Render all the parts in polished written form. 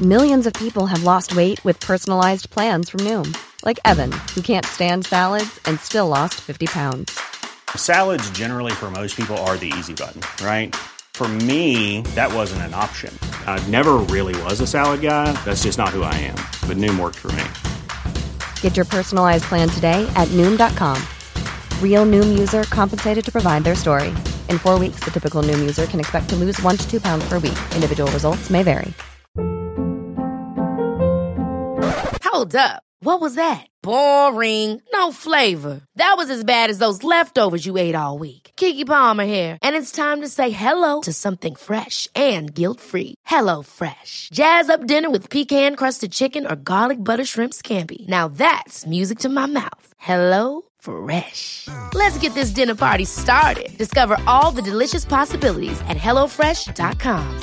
Millions of people have lost weight with personalized plans from Noom. Like Evan, who can't stand salads and still lost 50 pounds. Salads generally for most people are the easy button, right? For me, that wasn't an option. I never really was a salad guy. That's just not who I am. But Noom worked for me. Get your personalized plan today at Noom.com. Real Noom user compensated to provide their story. In 4 weeks, the typical Noom user can expect to lose 1 to 2 pounds per week. Individual results may vary. Hold up. What was that? Boring. No flavor. That was as bad as those leftovers you ate all week. Keke Palmer here, and it's time to say hello to something fresh and guilt-free. Hello Fresh. Jazz up dinner with pecan-crusted chicken or garlic butter shrimp scampi. Now that's music to my mouth. Hello Fresh. Let's get this dinner party started. Discover all the delicious possibilities at hellofresh.com.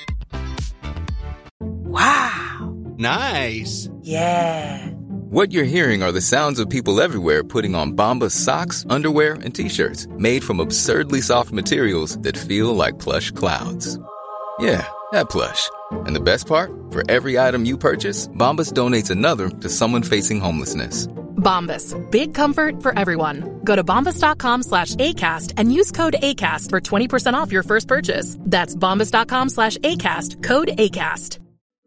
Wow. Nice. Yeah. What you're hearing are the sounds of people everywhere putting on Bombas socks, underwear, and T-shirts made from absurdly soft materials that feel like plush clouds. Yeah, that plush. And the best part? For every item you purchase, Bombas donates another to someone facing homelessness. Bombas. Big comfort for everyone. Go to bombas.com/ACAST and use code ACAST for 20% off your first purchase. That's bombas.com/ACAST. Code ACAST.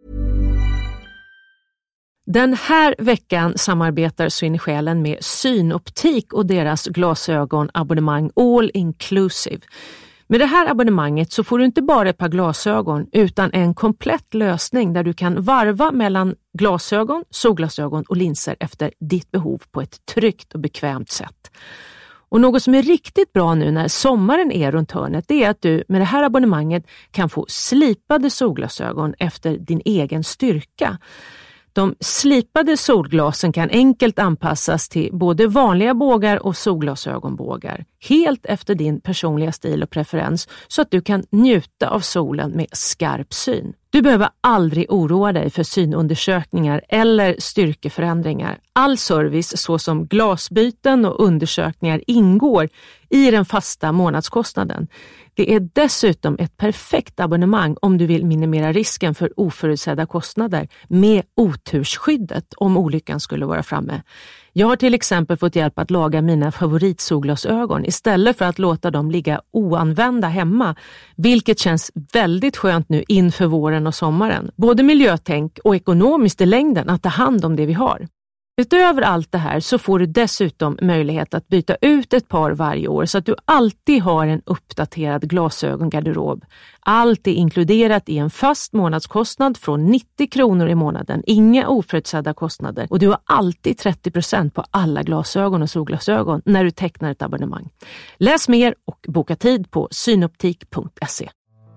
Den här veckan samarbetar Syn i själen med Synoptik och deras glasögonabonnemang All Inclusive. Med det här abonnemanget så får du inte bara ett par glasögon utan en komplett lösning där du kan varva mellan glasögon, solglasögon och linser efter ditt behov på ett tryggt och bekvämt sätt. Och något som är riktigt bra nu när sommaren är runt hörnet, det är att du med det här abonnemanget kan få slipade solglasögon efter din egen styrka. De slipade solglasen kan enkelt anpassas till både vanliga bågar och solglasögonbågar. Helt efter din personliga stil och preferens så att du kan njuta av solen med skarp syn. Du behöver aldrig oroa dig för synundersökningar eller styrkeförändringar. All service såsom glasbyten och undersökningar ingår i den fasta månadskostnaden. Det är dessutom ett perfekt abonnemang om du vill minimera risken för oförutsedda kostnader med otursskyddet om olyckan skulle vara framme. Jag har till exempel fått hjälp att laga mina favoritsolglasögon istället för att låta dem ligga oanvända hemma, vilket känns väldigt skönt nu inför våren och sommaren. Både miljötänk och ekonomiskt i längden att ta hand om det vi har. Utöver allt det här så får du dessutom möjlighet att byta ut ett par varje år så att du alltid har en uppdaterad glasögongarderob. Allt är inkluderat i en fast månadskostnad från 90 kronor i månaden. Inga oförutsedda kostnader. Och du har alltid 30% på alla glasögon och solglasögon när du tecknar ett abonnemang. Läs mer och boka tid på synoptik.se.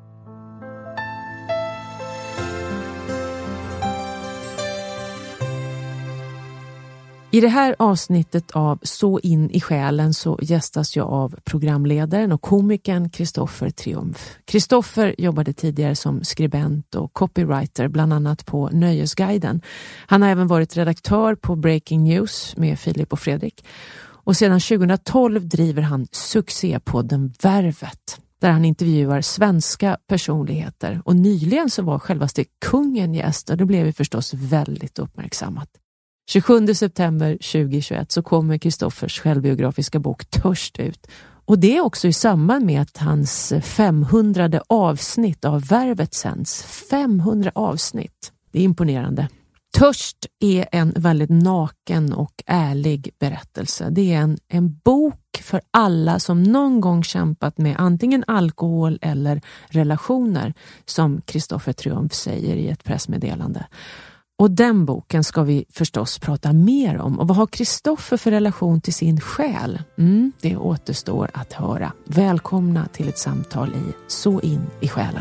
I det här avsnittet av Så in i själen så gästas jag av programledaren och komikern Kristoffer Triumf. Kristoffer jobbade tidigare som skribent och copywriter bland annat på Nöjesguiden. Han har även varit redaktör på Breaking News med Filip och Fredrik. Och sedan 2012 driver han succépodden Värvet, där han intervjuar svenska personligheter. Och nyligen så var självaste kungen gäst och det blev ju förstås väldigt uppmärksammat. 27 september 2021 så kommer Kristoffers självbiografiska bok Törst ut. Och det är också i samband med att hans 500:e avsnitt av Värvet sänds. 500 avsnitt. Det är imponerande. Törst är en väldigt naken och ärlig berättelse. Det är en bok för alla som någon gång kämpat med antingen alkohol eller relationer, som Kristoffer Triumf säger i ett pressmeddelande. Och den boken ska vi förstås prata mer om. Och vad har Kristoffer för relation till sin själ? Det återstår att höra. Välkomna till ett samtal i Så in i själen.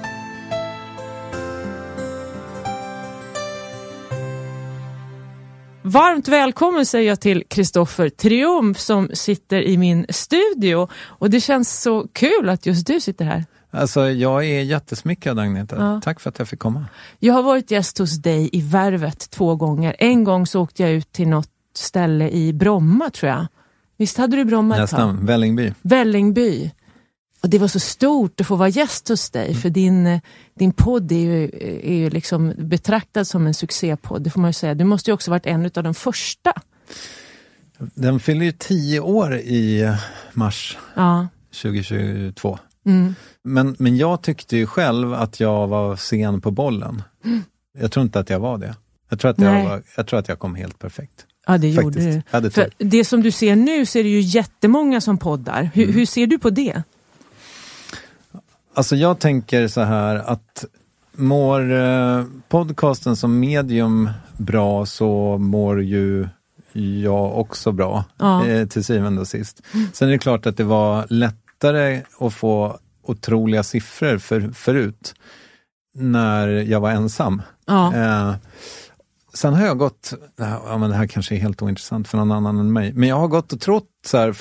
Varmt välkommen säger jag till Kristoffer Triumf som sitter i min studio. Och det känns så kul att just du sitter här. Alltså jag är jättesmyckad, Agneta. Ja. Tack för att jag fick komma. Jag har varit gäst hos dig i Värvet 2 gånger. En gång så åkte jag ut till något ställe i Bromma tror jag. Visst hade du Bromma? Nästan, Vällingby. Vällingby. Och det var så stort att få vara gäst hos dig, för din podd är ju liksom betraktad som en succépodd, det får man ju säga. Du måste ju också varit en av de första. Den fyller ju 10 år i mars 2022. Men jag tyckte ju själv att jag var sen på bollen. Jag tror inte att jag var det. Jag tror att jag kom helt perfekt. Ja, det gjorde du. För det som du ser nu, så är det ju jättemånga som poddar. Hur ser du på det? Alltså jag tänker så här att mår podcasten som medium bra, så mår ju jag också bra till syvende och sist. Sen är det klart att det var lättare att få otroliga siffror förut när jag var ensam. Sen har jag gått, men det här kanske är helt ointressant för någon annan än mig, men jag har gått och trott så här,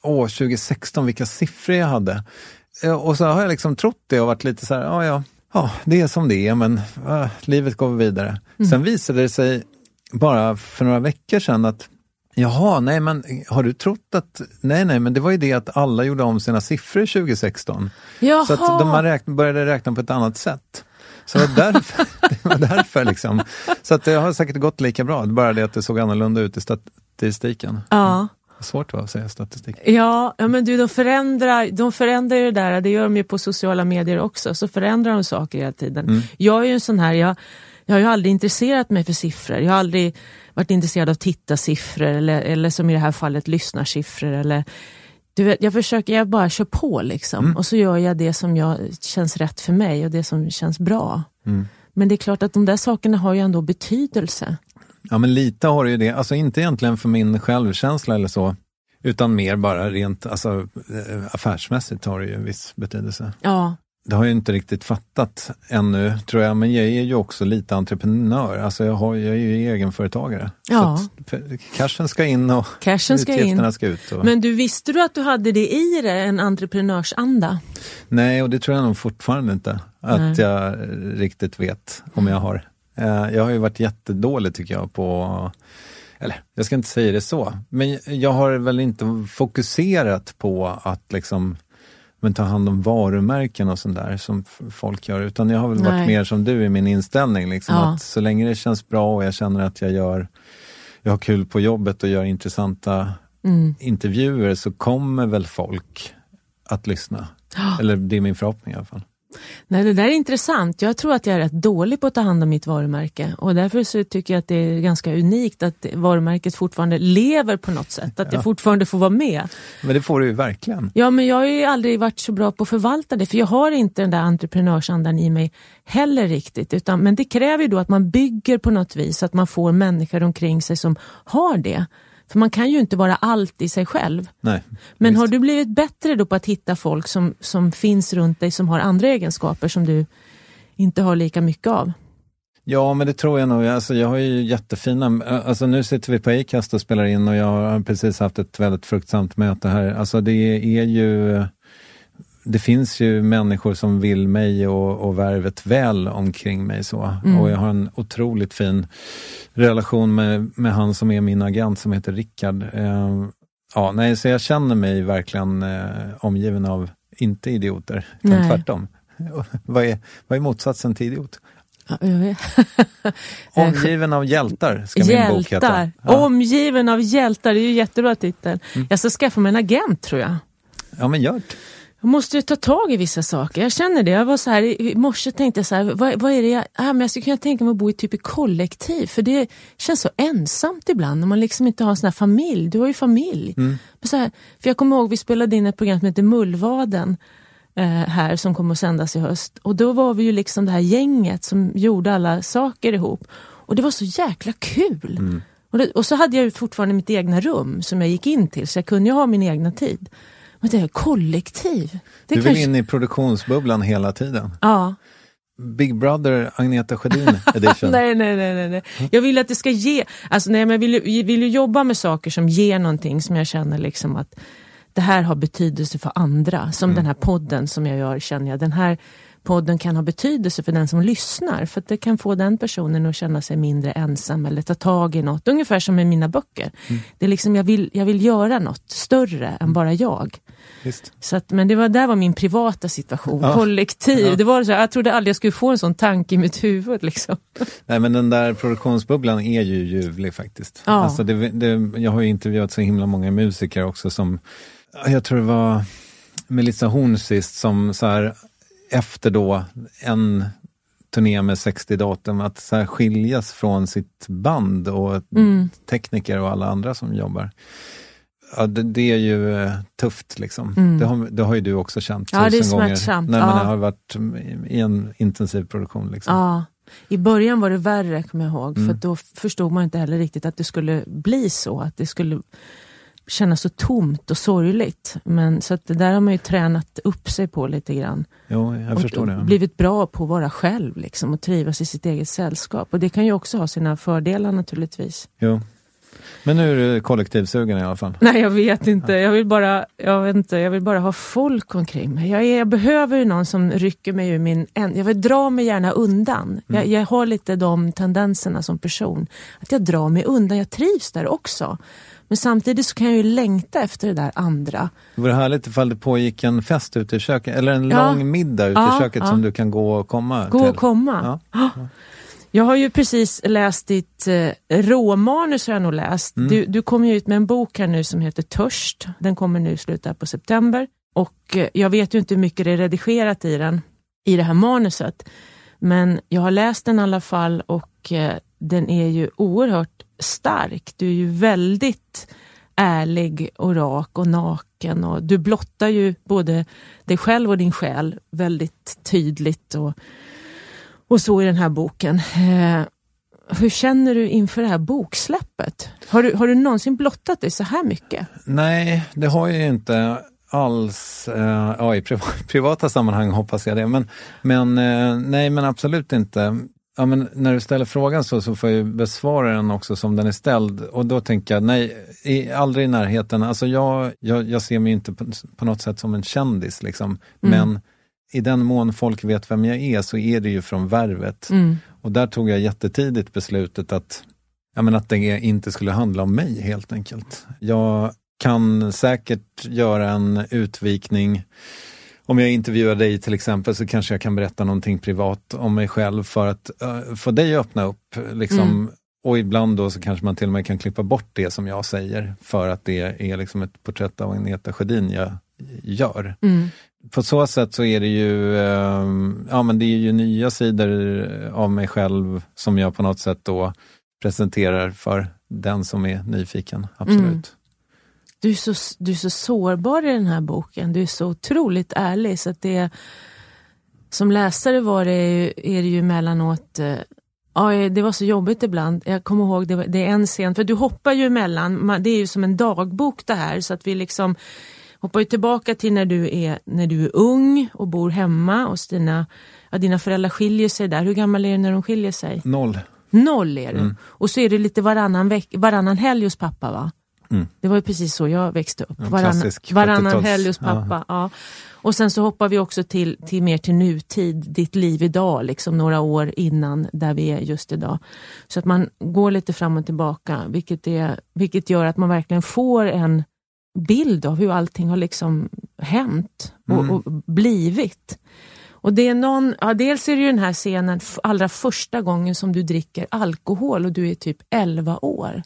2016 vilka siffror jag hade. Och så har jag liksom trott det och varit lite så här, ja, det är som det är, men livet går vidare. Sen visade det sig bara för några veckor sedan att nej, men har du trott att nej, men det var ju det att alla gjorde om sina siffror 2016. Jaha. Så att de började räkna på ett annat sätt. Så det var därför liksom. Så att det har säkert gått lika bra, bara det att det såg annorlunda ut i statistiken. Ja. Svårt att säga statistik. Ja, men de förändrar det där, det gör de ju på sociala medier också, så förändrar de saker hela tiden. Jag är ju en sån här, jag har ju aldrig intresserat mig för siffror. Jag har aldrig varit intresserad av tittarsiffror eller som i det här fallet lyssnarsiffror eller du vet, jag bara kör på liksom. Och så gör jag det som känns rätt för mig och det som känns bra. Men det är klart att de där sakerna har ju ändå betydelse. Ja, men lite har det ju det. Alltså inte egentligen för min självkänsla eller så, utan mer bara rent affärsmässigt har det ju en viss betydelse. Ja. Det har jag inte riktigt fattat ännu, tror jag. Men jag är ju också lite entreprenör. Alltså jag är ju egenföretagare. Ja. Så att cashen ska in och utgifterna ska ut. Men visste du att du hade det i dig, en entreprenörsanda? Nej, och det tror jag nog fortfarande inte. Att jag riktigt vet om jag har. Jag har ju varit jättedålig tycker jag på... Eller, jag ska inte säga det så. Men jag har väl inte fokuserat på att liksom... men ta hand om varumärken och sånt där som folk gör, utan jag har väl varit mer som du i min inställning liksom, att så länge det känns bra och jag känner att jag har kul på jobbet och gör intressanta intervjuer, så kommer väl folk att lyssna. Eller det är min förhoppning i alla fall. Nej, det där är intressant. Jag tror att jag är rätt dålig på att ta hand om mitt varumärke. Och därför så tycker jag att det är ganska unikt att varumärket fortfarande lever på något sätt. Att det fortfarande får vara med. Men det får du ju verkligen. Ja, men jag har ju aldrig varit så bra på att förvalta det. För jag har inte den där entreprenörsandan i mig heller riktigt. Men det kräver ju då att man bygger på något vis. Att man får människor omkring sig som har det. För man kan ju inte vara allt i sig själv. Nej, men visst. Har du blivit bättre då på att hitta folk som finns runt dig som har andra egenskaper som du inte har lika mycket av? Ja, men det tror jag nog. Alltså, jag har ju jättefina... Alltså, nu sitter vi på Acast och spelar in och jag har precis haft ett väldigt fruktsamt möte här. Alltså det är ju... Det finns ju människor som vill mig och värvet väl omkring mig så. Och jag har en otroligt fin relation med han som är min agent som heter Rickard. Så jag känner mig verkligen omgiven av inte idioter, utan tvärtom. Vad är motsatsen till idiot? Omgiven av hjältar ska min bok heta. Ja. Omgiven av hjältar, det är ju jättebra titel. Jag ska skaffa mig en agent tror jag. Ja, men gör det. Jag måste ju ta tag i vissa saker. Jag känner det. Jag var så här, i morse tänkte jag så här, vad är det men jag skulle kunna tänka mig att bo i typ i kollektiv. För det känns så ensamt ibland när man liksom inte har en sån här familj. Du har ju familj. Men så här, för jag kommer ihåg, vi spelade in ett program som heter Mullvaden här som kommer att sändas i höst. Och då var vi ju liksom det här gänget som gjorde alla saker ihop. Och det var så jäkla kul. Och så hade jag ju fortfarande mitt egna rum som jag gick in till. Så jag kunde ju ha min egna tid. Men det är kollektiv. Du vill in i produktionsbubblan hela tiden. Ja. Big Brother Agneta Sjödin edition. Nej. Jag vill att det ska ge... Alltså nej, men jag vill ju jobba med saker som ger någonting som jag känner liksom att det här har betydelse för andra. Som den här podden som jag gör, känner jag. Den här podden kan ha betydelse för den som lyssnar. För att det kan få den personen att känna sig mindre ensam eller ta tag i något. Ungefär som med mina böcker. Det är liksom, jag vill göra något större än bara jag. Visst. Så att, men där var min privata situation, kollektiv. Ja. Det var så, jag trodde aldrig jag skulle få en sån tanke i mitt huvud. Liksom. Nej, men den där produktionsbubblan är ju ljuvlig faktiskt. Ja. Alltså jag har ju intervjuat så himla många musiker också som, jag tror det var Melissa Horn sist, som så här, efter då en turné med 60 datum, att så här skiljas från sitt band och tekniker och alla andra som jobbar. Ja, det är ju tufft liksom. Det har ju du också känt 1000 gånger. Ja, det är smärtsamt. När man har varit i en intensiv produktion liksom. Ja, i början var det värre, kommer jag ihåg. För då förstod man inte heller riktigt att det skulle bli så. Att det skulle kännas så tomt och sorgligt. Men så att det där har man ju tränat upp sig på lite grann. Jo, jag förstår det. Och blivit bra på att vara själv liksom, och trivas i sitt eget sällskap. Och det kan ju också ha sina fördelar naturligtvis. Jo. Men nu är du kollektivsugen i alla fall. Nej, jag vet inte. Jag vill bara ha folk omkring mig. Jag behöver ju någon som rycker mig ur jag vill dra mig gärna undan. Jag har lite de tendenserna som person. Att jag drar mig undan. Jag trivs där också. Men samtidigt så kan jag ju längta efter det där andra. Det vore härligt ifall det pågick en fest ute i köket. Eller en lång middag ute i köket som du kan gå och komma till. Gå och komma. Ja. Jag har ju precis läst ditt råmanus, har jag nog läst. Du kommer ju ut med en bok här nu som heter Törst. Den kommer nu sluta på september. Och jag vet ju inte hur mycket det är redigerat i det här manuset. Men jag har läst den i alla fall, och den är ju oerhört stark. Du är ju väldigt ärlig och rak och naken. Och du blottar ju både dig själv och din själ väldigt tydligt och så i den här boken. Hur känner du inför det här boksläppet? Har du någonsin blottat dig så här mycket? Nej, det har jag inte alls. I privata sammanhang hoppas jag det. Men absolut inte. Ja, men när du ställer frågan så får jag besvara den också som den är ställd. Och då tänker jag, nej, aldrig i närheten. Alltså jag ser mig inte på något sätt som en kändis liksom. Men i den mån folk vet vem jag är så är det ju från Värvet. Och där tog jag jättetidigt beslutet att det inte skulle handla om mig helt enkelt. Jag kan säkert göra en utvikning. Om jag intervjuar dig till exempel så kanske jag kan berätta någonting privat om mig själv för att få dig att öppna upp liksom. Och ibland då så kanske man till och med kan klippa bort det som jag säger för att det är liksom ett porträtt av Agneta Sjödin jag gör. På så sätt så är det ju det är ju nya sidor av mig själv som jag på något sätt då presenterar för den som är nyfiken, absolut. Du är så sårbar i den här boken. Du är så otroligt ärlig, så att det som läsare är det ju emellanåt det var så jobbigt ibland. Jag kommer ihåg det är en scen, för du hoppar ju emellan, det är ju som en dagbok det här, så att vi liksom hoppar ju tillbaka till när du är ung och bor hemma och dina föräldrar skiljer sig där. Hur gammal är du när de skiljer sig? 0 är det. Och så är det lite varannan helg hos pappa, va? Det var ju precis så jag växte upp. Varannan helg hos pappa. Ja. Och sen så hoppar vi också till mer till nutid, ditt liv idag, liksom några år innan där vi är just idag. Så att man går lite fram och tillbaka, vilket gör att man verkligen får en bild av hur allting har liksom hänt och blivit. Och det är dels är det ju den här scenen allra första gången som du dricker alkohol och du är typ 11 år.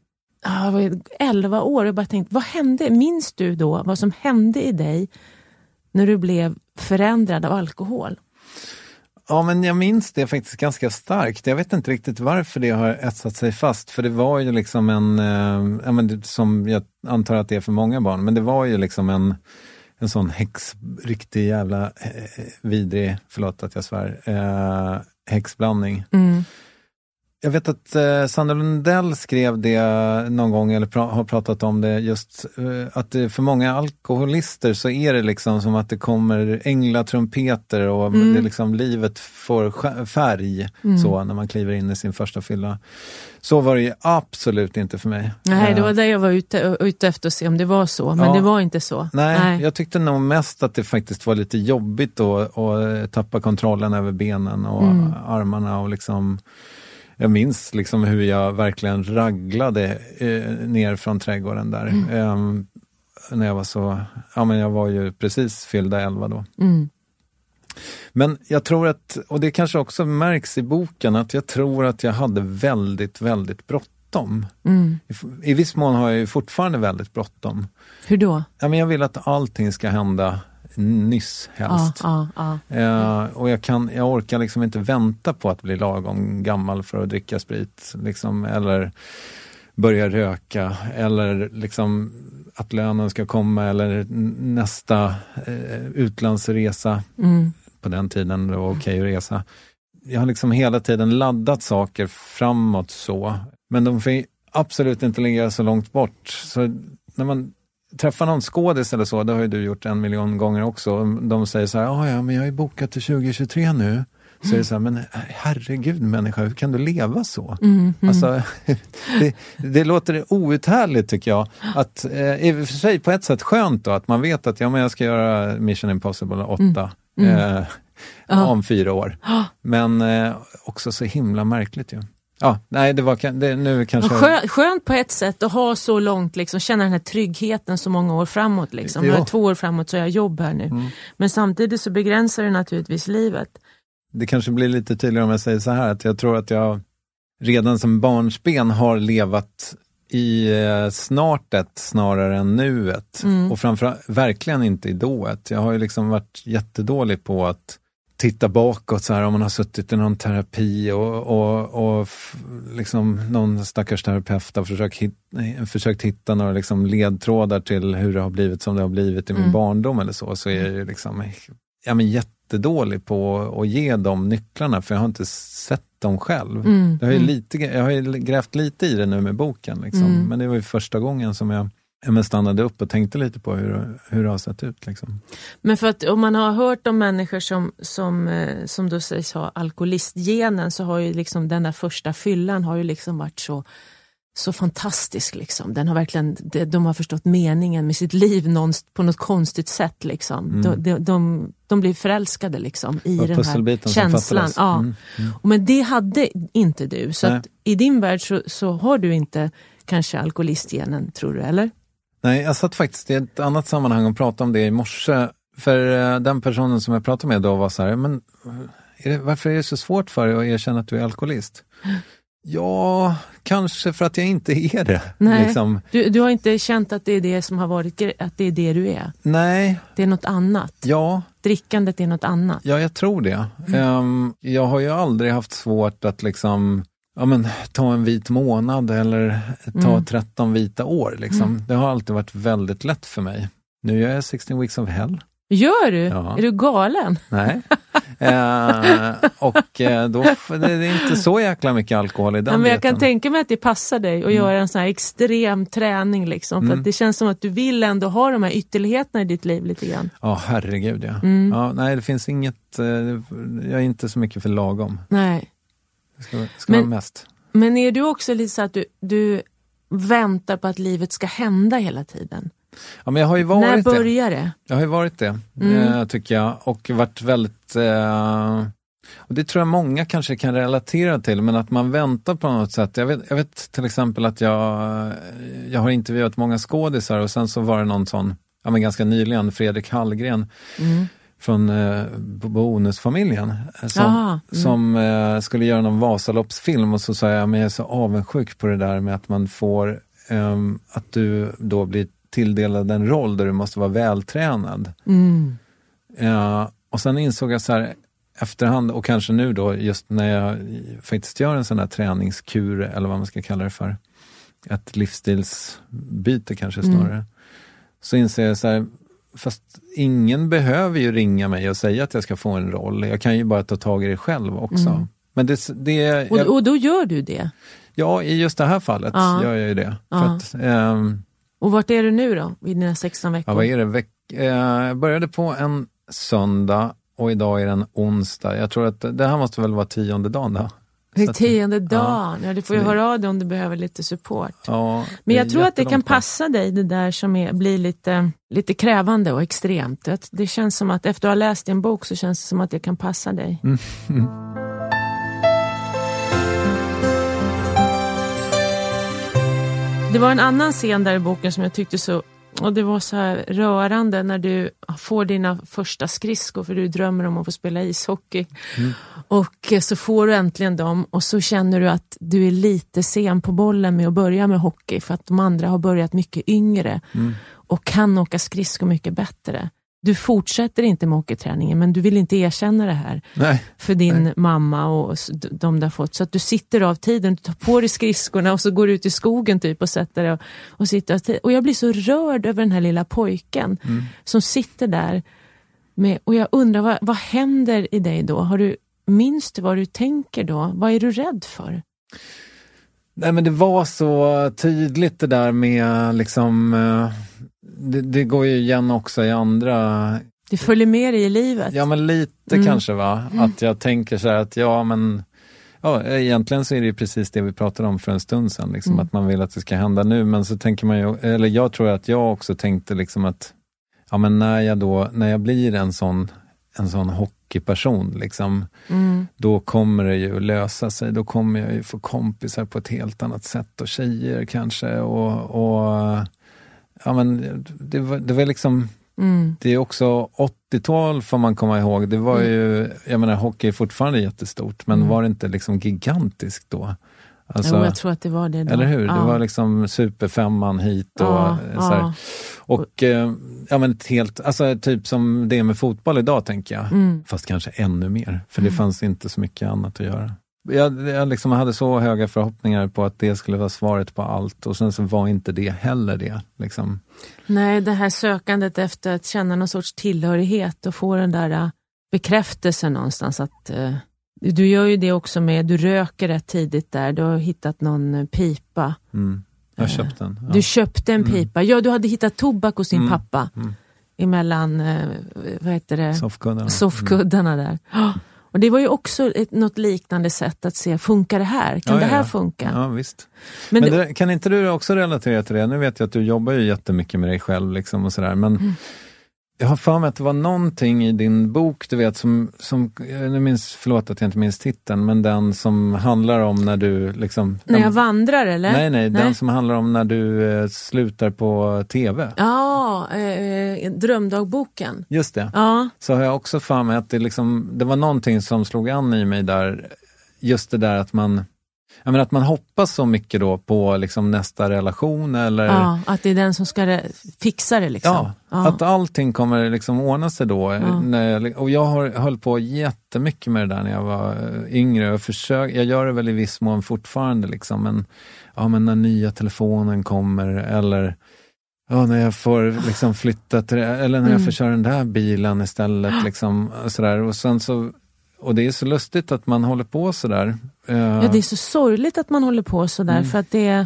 11 år, jag bara tänkte, vad hände? Minns du då vad som hände i dig när du blev förändrad av alkohol? Ja, men jag minns det faktiskt ganska starkt. Jag vet inte riktigt varför det har etsat sig fast. För det var ju liksom som jag antar att det är för många barn. Men det var ju liksom en sån riktig jävla vidrig, förlåt att jag svär, häxblandning. Jag vet att Sandra Lundell skrev det någon gång, eller har pratat om det, just att det, för många alkoholister så är det liksom som att det kommer änglatrumpeter och det liksom, livet får färg så när man kliver in i sin första fylla. Så var det ju absolut inte för mig. Nej, det var det jag var ute efter att se om det var så, men det var inte så. Nej, jag tyckte nog mest att det faktiskt var lite jobbigt att tappa kontrollen över benen och armarna och liksom... Jag minns liksom hur jag verkligen raglade ner från trädgården där. när jag var så, ja men jag var ju precis fyllda 11 då. Men jag tror att, och det kanske också märks i boken, att jag tror att jag hade väldigt, väldigt bråttom. I viss mån har jag ju fortfarande väldigt bråttom. Hur då? Ja, men jag vill att allting ska hända nyss helst. Och jag orkar liksom inte vänta på att bli lagom gammal för att dricka sprit. Liksom, eller börja röka. Eller liksom att lönen ska komma. Eller nästa utlandsresa. På den tiden det var okej att resa. Jag har liksom hela tiden laddat saker framåt så. Men de får absolut inte ligga så långt bort. Så när man träffar någon skådis eller så, det har ju du gjort 1 miljon gånger också. De säger så här, ja men jag är bokat till 2023 nu. Så är det så här, men herregud människa, hur kan du leva så? Alltså, det låter outhärdligt tycker jag. Att, i och för sig på ett sätt skönt då, att man vet att men jag ska göra Mission Impossible 8 om 4 år. Men också så himla märkligt ju. Ja, nej, det var nu kanske... Skönt på ett sätt att ha så långt, liksom, känna den här tryggheten så många år framåt. Liksom. Jag har 2 år framåt så jag har jobb här nu. Men samtidigt så begränsar det naturligtvis livet. Det kanske blir lite tydligare om jag säger så här, att jag tror att jag redan som barnsben har levat i snartet snarare än nuet. Och framförallt verkligen inte i dået. Jag har ju liksom varit jättedålig på att titta bakåt så här, om man har suttit i någon terapi och liksom någon stackars terapeut har försökt hitta några liksom ledtrådar till hur det har blivit som det har blivit i min barndom eller så är jag ju liksom jättedålig på att ge dem nycklarna, för jag har inte sett dem själv. Jag har ju grävt lite i det nu med boken liksom, men det var ju första gången som jag stannade upp och tänkte lite på hur det har sett ut liksom. Men för att om man har hört om människor som då sägs ha alkoholistgenen, så har ju liksom den där första fyllan har ju liksom varit så fantastisk liksom. Den har verkligen, de har förstått meningen med sitt liv på något konstigt sätt liksom. De blir förälskade liksom i den här känslan. Men det hade inte du, så att i din värld så har du inte kanske alkoholistgenen, tror du, eller? Nej, jag satt faktiskt i ett annat sammanhang och pratade om det i morse. För den personen som jag pratade med då var så här, men varför är det så svårt för dig att erkänna att du är alkoholist? Ja, kanske för att jag inte är det. Nej, liksom. Du har inte känt att det är det som har varit, att det är det du är? Nej. Det är något annat? Ja. Drickandet är något annat? Ja, jag tror det. Jag har ju aldrig haft svårt att liksom... ta en vit månad eller ta 13 vita år liksom. Det har alltid varit väldigt lätt för mig. Nu gör jag 16 weeks of hell. Gör du? Ja. Är du galen? Nej. Då det är inte så jäkla mycket alkohol i den men jag beten. kan tänka mig att det passar dig att göra en sån här extrem träning liksom. För att det känns som att du vill ändå ha de här ytterligheterna i ditt liv lite grann. Ja, herregud ja. Ja. Nej, det finns inget, jag är inte så mycket för lagom. Nej. Ska vara mest. Men är du också lite så att du väntar på att livet ska hända hela tiden? Ja, men jag har ju varit När börjar det? Jag har ju varit det, tycker jag. Och varit väldigt... och det tror jag många kanske kan relatera till. Men att man väntar på något sätt. Jag vet till exempel att jag har intervjuat många skådisar. Och sen så var det någon sån, ganska nyligen, Fredrik Hallgren. Från Bonusfamiljen som skulle göra någon Vasaloppsfilm, och så sa jag, men jag är så avundsjuk på det där med att man får att du då blir tilldelad en roll där du måste vara vältränad. Och sen insåg jag så här efterhand, och kanske nu då just när jag faktiskt gör en sån här träningskur eller vad man ska kalla det för, ett livsstilsbyte kanske snarare, så inser jag så här, fast ingen behöver ju ringa mig och säga att jag ska få en roll. Jag kan ju bara ta tag i det själv också. Men och då gör du det? Ja, i just det här fallet gör jag ju det. För att, och vart är du nu då? I dina 16 veckor? Ja, vad är det? Jag började på en söndag och idag är det en onsdag. Jag tror att det här måste väl vara 10:e dagen då. Det är 10:e dagen. Ja, du får ju höra av dig om du behöver lite support. Ja, men jag tror att det kan passa dig, det där som blir lite krävande och extremt. Det känns som att efter att ha läst en bok så känns det som att det kan passa dig. Det var en annan scen där i boken som jag tyckte så Och det var så här rörande när du får dina första skridskor, för du drömmer om att få spela ishockey. Och så får du äntligen dem och så känner du att du är lite sen på bollen med att börja med hockey, för att de andra har börjat mycket yngre och kan åka skridskor mycket bättre. Du fortsätter inte med hockeyträningen, men du vill inte erkänna det här för din mamma och de där fått. Så att du sitter av tiden, du tar på dig skridskorna och så går du ut i skogen typ och sätter dig och sitter av tiden. Och jag blir så rörd över den här lilla pojken som sitter där med, och jag undrar vad händer i dig då? Minns du vad du tänker då? Vad är du rädd för? Nej, men det var så tydligt det där med liksom... Det går ju igen också i andra... Det följer med dig i livet. Ja, men lite kanske va. Att jag tänker så här att egentligen så är det ju precis det vi pratade om för en stund sedan. Liksom, att man vill att det ska hända nu. Men så tänker man ju, eller jag tror att jag också tänkte liksom att men när jag blir en sån hockeyperson liksom, då kommer det ju lösa sig. Då kommer jag ju få kompisar på ett helt annat sätt och tjejer kanske och det var liksom det är också 80-tal får man komma ihåg. Det var ju, jag menar, hockey är fortfarande jättestort, men var det inte liksom gigantiskt då? Alltså, jag tror att det var det då. Eller hur? Det var liksom superfemman hit och så här. Och ett helt, alltså typ som det är med fotboll idag tänker jag. Fast kanske ännu mer, för det fanns inte så mycket annat att göra. Jag liksom hade så höga förhoppningar på att det skulle vara svaret på allt, och sen så var inte det heller det. Liksom. Nej, det här sökandet efter att känna någon sorts tillhörighet och få den där bekräftelsen någonstans att du gör ju det också med, du röker rätt tidigt där, du har hittat någon pipa. Jag köpte den. Ja. Du köpte en pipa. Ja, du hade hittat tobak hos din pappa emellan, vad heter det? Soffkuddarna där. Och det var ju också något liknande sätt att se, funkar det här? Kan det här funka? Ja, visst. Men kan inte du också relatera till det? Nu vet jag att du jobbar ju jättemycket med dig själv liksom och sådär, men jag har för mig att det var någonting i din bok, du vet, som förlåt att jag inte minns titeln, men den som handlar om när du liksom... När jag vandrar, eller? Nej, den som handlar om när du slutar på tv. Ja, drömdagboken. Just det. Ja. Så har jag också för mig att det var någonting som slog an i mig där, just det där att man hoppas så mycket då på liksom nästa relation eller... Ja, att det är den som ska fixa det liksom. Ja, att allting kommer liksom ordna sig då. Och jag höll på jättemycket med det där när jag var yngre. Jag gör det väl i viss mån fortfarande liksom. Men när nya telefonen kommer eller... Ja, när jag får liksom flytta till det, eller när jag får köra den där bilen istället liksom sådär. Och sen så... Och det är så lustigt att man håller på sådär. Ja, det är så sorgligt att man håller på sådär. För att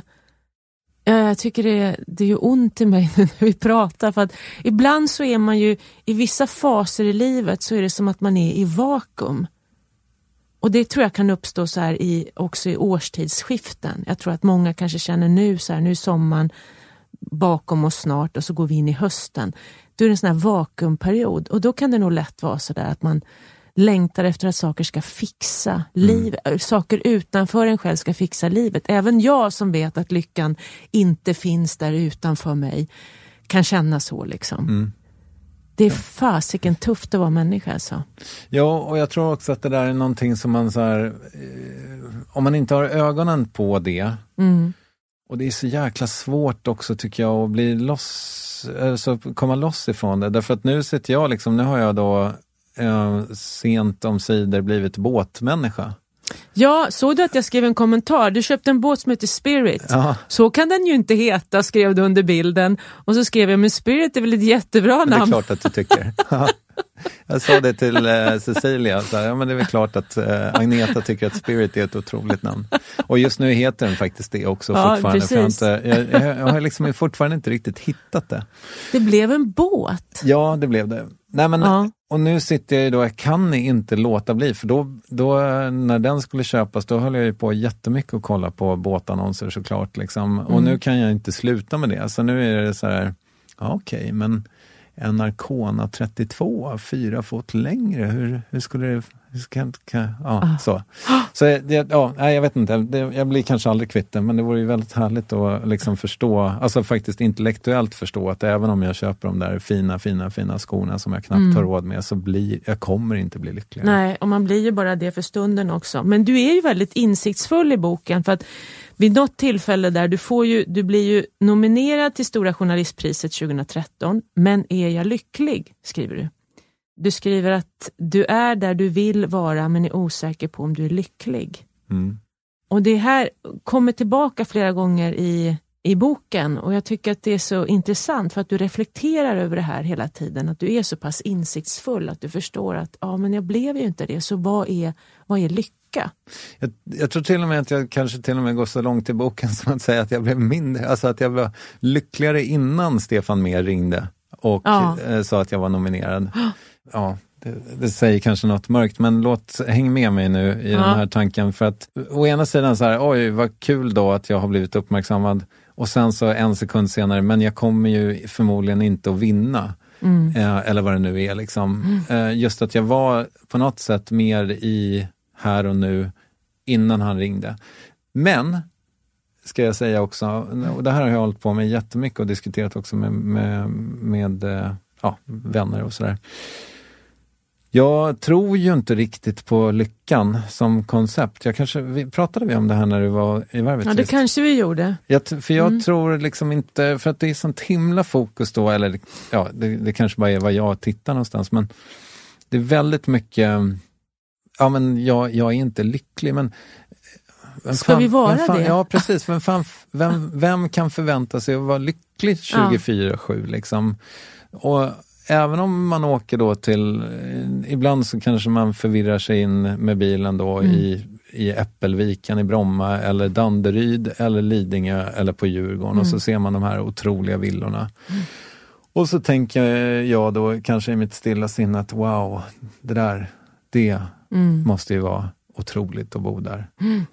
jag tycker det är ju ont i mig när vi pratar. För att ibland så är man ju, i vissa faser i livet så är det som att man är i vakuum. Och det tror jag kan uppstå så här också i årstidsskiften. Jag tror att många kanske känner nu så här, nu är sommaren bakom oss snart och så går vi in i hösten. Då är det en sån här vakuumperiod. Och då kan det nog lätt vara så där att man längtar efter att saker ska fixa livet. Saker utanför en själv ska fixa livet. Även jag som vet att lyckan inte finns där utanför mig kan känna så liksom. Det är fasiken tufft att vara människa alltså. Ja, och jag tror också att det där är någonting som man så här, om man inte har ögonen på det, och det är så jäkla svårt också tycker jag att bli komma loss ifrån det. Därför att nu sitter jag liksom, nu har jag då sent om sidor blivit båtmänniska. Ja, såg du att jag skrev en kommentar? Du köpte en båt som heter Spirit. Ja. Så kan den ju inte heta, skrev du under bilden. Och så skrev jag, men Spirit är väl ett jättebra namn. Det är klart att du tycker. Jag sa det till Cecilia. Så här, men det är väl klart att Agneta tycker att Spirit är ett otroligt namn. Och just nu heter den faktiskt det också fortfarande. Precis. Jag har liksom fortfarande inte riktigt hittat det. Det blev en båt. Ja, det blev det. Nej, men, och nu sitter jag ju då, jag kan inte låta bli, för då när den skulle köpas, då höll jag ju på jättemycket att kolla på båtannonser såklart liksom. Och nu kan jag inte sluta med det. Så nu är det så här, okej, men en Arcona 32, 4 fot längre. Hur skulle det... Så jag vet inte, jag blir kanske aldrig kvitt det, men det vore ju väldigt härligt att liksom förstå, alltså faktiskt intellektuellt förstå att även om jag köper de där fina skorna som jag knappt har råd med, så jag kommer inte bli lycklig. Nej, och man blir ju bara det för stunden också. Men du är ju väldigt insiktsfull i boken, för att vid något tillfälle där du blir ju nominerad till Stora journalistpriset 2013, men är jag lycklig, skriver du. Du skriver att du är där du vill vara men är osäker på om du är lycklig. Mm. Och det här kommer tillbaka flera gånger i boken, och jag tycker att det är så intressant för att du reflekterar över det här hela tiden. Att du är så pass insiktsfull att du förstår att men jag blev ju inte det, så vad är lycka? Jag tror till och med att jag kanske till och med går så långt i boken som att säga att jag blev mindre, alltså att jag var lyckligare innan Stefan Mehr ringde och sa att jag var nominerad. Ja, det säger kanske något mörkt, men häng med mig nu i den här tanken, för att å ena sidan så här, oj vad kul då att jag har blivit uppmärksammad, och sen så en sekund senare, men jag kommer ju förmodligen inte att vinna, eller vad det nu är liksom. Just att jag var på något sätt mer i här och nu innan han ringde. Men ska jag säga också, och det här har jag hållit på med jättemycket och diskuterat också med vänner och sådär. Jag tror ju inte riktigt på lyckan som koncept. Pratade vi om det här när du var i Värvet? Ja, det kanske vi gjorde. Jag tror liksom inte, för att det är sånt himla fokus då, eller det kanske bara är vad jag tittar någonstans, men det är väldigt mycket, men jag är inte lycklig, men ska vi vara det? Ja, precis. Vem kan förvänta sig att vara lycklig 24/7 liksom? Och även om man åker då ibland så kanske man förvirrar sig in med bilen då i Äppelviken i Bromma, eller Danderyd eller Lidingö eller på Djurgården, och så ser man de här otroliga villorna. Och så tänker jag då kanske i mitt stilla sinne att wow, det måste ju vara otroligt att bo där.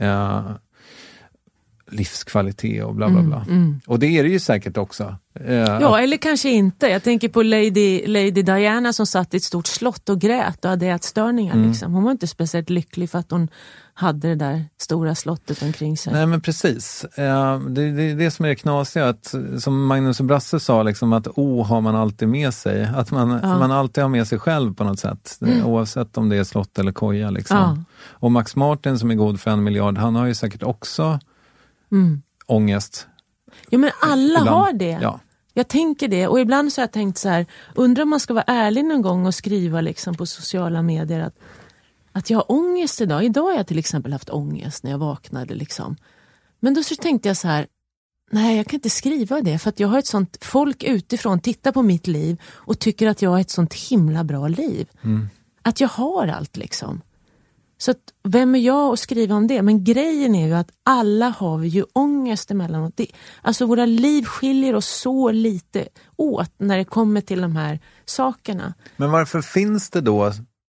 Livskvalitet och bla bla bla. Och det är det ju säkert också. Eller kanske inte. Jag tänker på Lady Diana som satt i ett stort slott och grät och hade ätstörningar. Liksom. Hon var inte speciellt lycklig för att hon hade det där stora slottet omkring sig. Nej, men precis. Det är det som är det knasiga. Att, som Magnus och Brasse sa, liksom, att har man alltid med sig. Att man alltid har med sig själv på något sätt. Oavsett om det är slott eller koja. Liksom. Och Max Martin som är god för 1 miljard, han har ju säkert också ångest. Ja, men alla ibland har det. Ja. Jag tänker det. Och ibland så har jag tänkt så här, undrar om man ska vara ärlig någon gång och skriva liksom på sociala medier att jag har ångest idag. Idag har jag till exempel haft ångest när jag vaknade liksom. Men då så tänkte jag så här, nej, jag kan inte skriva det, för att jag har ett sånt, folk utifrån tittar på mitt liv och tycker att jag har ett sånt himla bra liv. Att jag har allt liksom. Så att, vem är jag att skriva om det? Men grejen är ju att alla har vi ju ångest emellanåt. Alltså våra liv skiljer oss så lite åt när det kommer till de här sakerna. Men varför finns det då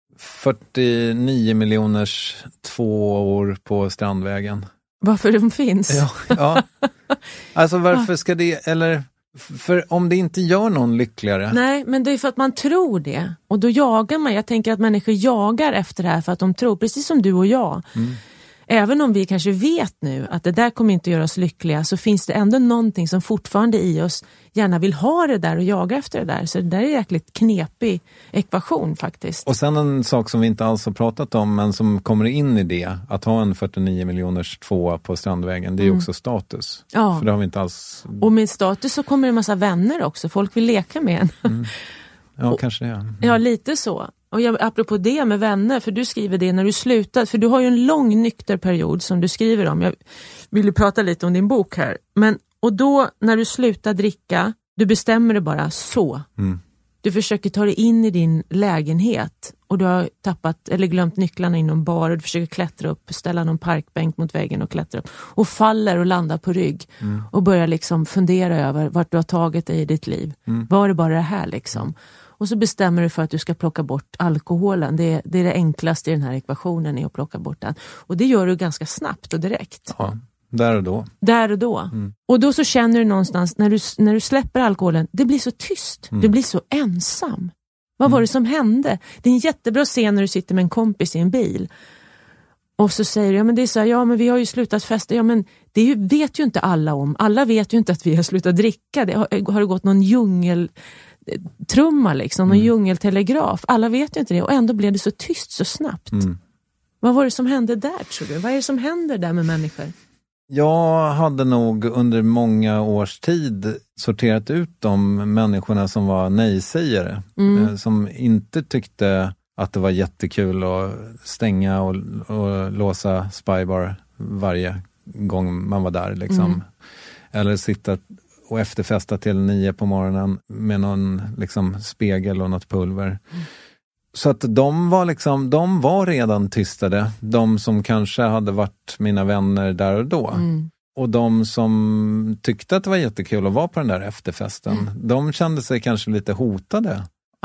49 miljoners 2 år på Strandvägen? Varför de finns? Ja. Alltså varför ska det, eller... För om det inte gör någon lyckligare. Nej, men det är för att man tror det. Och då jagar man. Jag tänker att människor jagar efter det här för att de tror, precis som du och jag. Även om vi kanske vet nu att det där kommer inte göra oss lyckliga, så finns det ändå någonting som fortfarande i oss gärna vill ha det där och jaga efter det där. Så det där är en jäkligt knepig ekvation faktiskt. Och sen en sak som vi inte alls har pratat om, men som kommer in i det, att ha en 49 miljoners 2 på Strandvägen, det är ju också status. Ja. För det har vi inte alls... Och med status så kommer det en massa vänner också. Folk vill leka med en. Ja, kanske det. Ja, lite så. Och apropå det med vänner, för du skriver det när du slutar, för du har ju en lång nykterperiod som du skriver om. Jag vill ju prata lite om din bok här. Och då när du slutar dricka, du bestämmer det bara så. Du försöker ta dig in i din lägenhet och du har tappat eller glömt nycklarna i någon bar och du försöker klättra upp, ställa någon parkbänk mot väggen och klättra upp. Och faller och landar på rygg och börjar liksom fundera över vart du har tagit dig i ditt liv. Var det bara det här liksom? Och så bestämmer du för att du ska plocka bort alkoholen. Det är det enklaste i den här ekvationen, är att plocka bort den. Och det gör du ganska snabbt och direkt. Ja, Där och då. Där och då. Och då så känner du någonstans, när du släpper alkoholen, det blir så tyst. Du blir så ensam. Vad var det som hände? Det är en jättebra scen när du sitter med en kompis i en bil. Och så säger du, men det är så här, men vi har ju slutat festa. Ja, men det vet ju inte alla om. Alla vet ju inte att vi har slutat dricka. Det har det gått någon djungeltrumma liksom, någon djungeltelegraf. Alla vet ju inte det. Och ändå blev det så tyst så snabbt. Vad var det som hände där, tror du? Vad är det som händer där med människor? Jag hade nog under många års tid sorterat ut de människorna som var nej-sägare. Som inte tyckte att det var jättekul att stänga och låsa Spybar varje gång man var där. Liksom. Eller sitta och efterfesta till 9 på morgonen med någon liksom, spegel och något pulver. Så att de var redan tystade. De som kanske hade varit mina vänner där och då. Och de som tyckte att det var jättekul att vara på den där efterfesten. De kände sig kanske lite hotade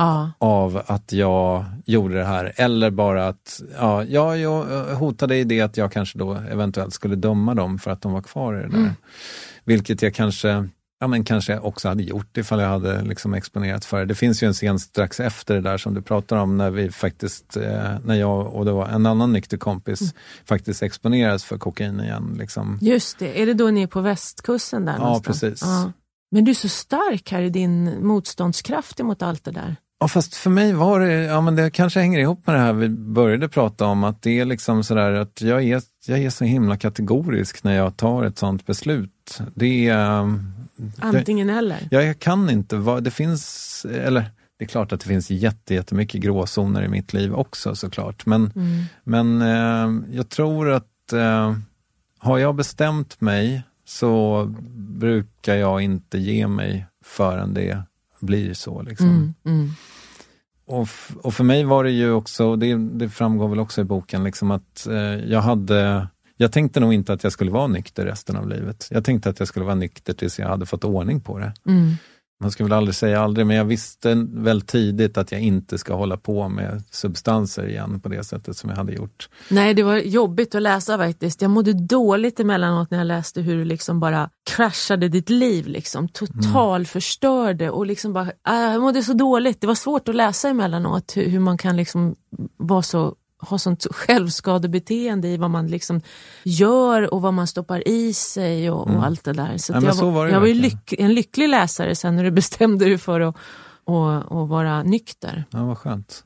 av att jag gjorde det här. Eller bara att jag hotade i det att jag kanske då eventuellt skulle döma dem för att de var kvar i det där. Vilket jag kanske också hade gjort ifall jag hade liksom exponerat för det. Det finns ju en scen strax efter det där som du pratar om när vi faktiskt, när jag och det var en annan nykter kompis faktiskt exponeras för kokain igen. Liksom. Just det, är det då ni är på västkusten där någonstans? Precis. Ja. Men du är så stark här i din motståndskraft emot allt det där. Ja, fast för mig var det, men det kanske hänger ihop med det här vi började prata om, att det är liksom sådär att jag är så himla kategorisk när jag tar ett sånt beslut. Det är... Antingen eller? Jag kan inte det finns, eller det är klart att det finns jättemycket gråzoner i mitt liv också såklart. Men jag tror att har jag bestämt mig så brukar jag inte ge mig förrän det blir så liksom. Och för mig var det ju också, det framgår väl också i boken liksom att jag tänkte nog inte att jag skulle vara nykter resten av livet. Jag tänkte att jag skulle vara nykter tills jag hade fått ordning på det. Man skulle väl aldrig säga aldrig, men jag visste väl tidigt att jag inte ska hålla på med substanser igen på det sättet som jag hade gjort. Nej, det var jobbigt att läsa faktiskt. Jag mådde dåligt emellanåt när jag läste hur du liksom bara kraschade ditt liv, liksom totalförstörde och liksom bara, jag mådde så dåligt. Det var svårt att läsa emellanåt hur man kan liksom ha sånt självskadebeteende i vad man liksom gör och vad man stoppar i sig och allt det där. Så, jag var ju en lycklig läsare sen när du bestämde dig för att vara nykter. Ja, vad skönt.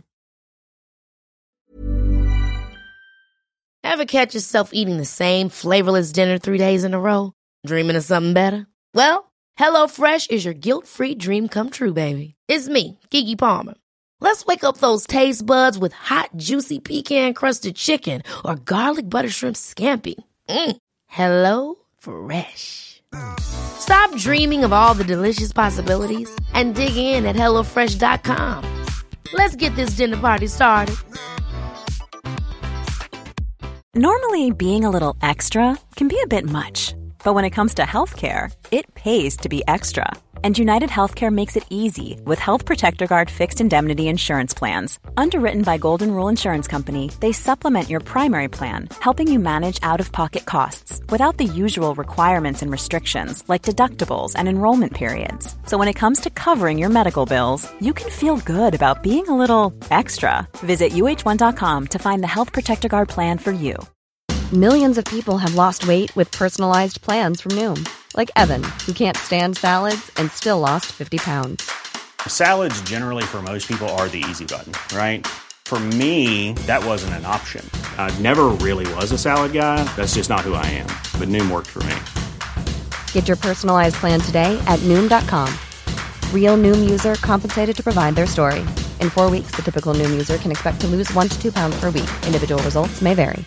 Ever catch yourself eating the same flavorless dinner 3 days in a row? Dreaming of something better? Well, HelloFresh is your guilt-free dream come true, baby. It's me, Keke Palmer. Let's wake up those taste buds with hot, juicy pecan-crusted chicken or garlic butter shrimp scampi. Hello Fresh. Stop dreaming of all the delicious possibilities and dig in at HelloFresh.com. Let's get this dinner party started. Normally, being a little extra can be a bit much. But when it comes to healthcare, it pays to be extra. And United Healthcare makes it easy with Health Protector Guard fixed indemnity insurance plans. Underwritten by Golden Rule Insurance Company, they supplement your primary plan, helping you manage out-of-pocket costs without the usual requirements and restrictions like deductibles and enrollment periods. So when it comes to covering your medical bills, you can feel good about being a little extra. Visit uh1.com to find the Health Protector Guard plan for you. Millions of people have lost weight with personalized plans from Noom. Like Evan, who can't stand salads and still lost 50 pounds. Salads generally for most people are the easy button, right? For me, that wasn't an option. I never really was a salad guy. That's just not who I am. But Noom worked for me. Get your personalized plan today at Noom.com. Real Noom user compensated to provide their story. In 4 weeks, the typical Noom user can expect to lose 1 to 2 pounds per week. Individual results may vary.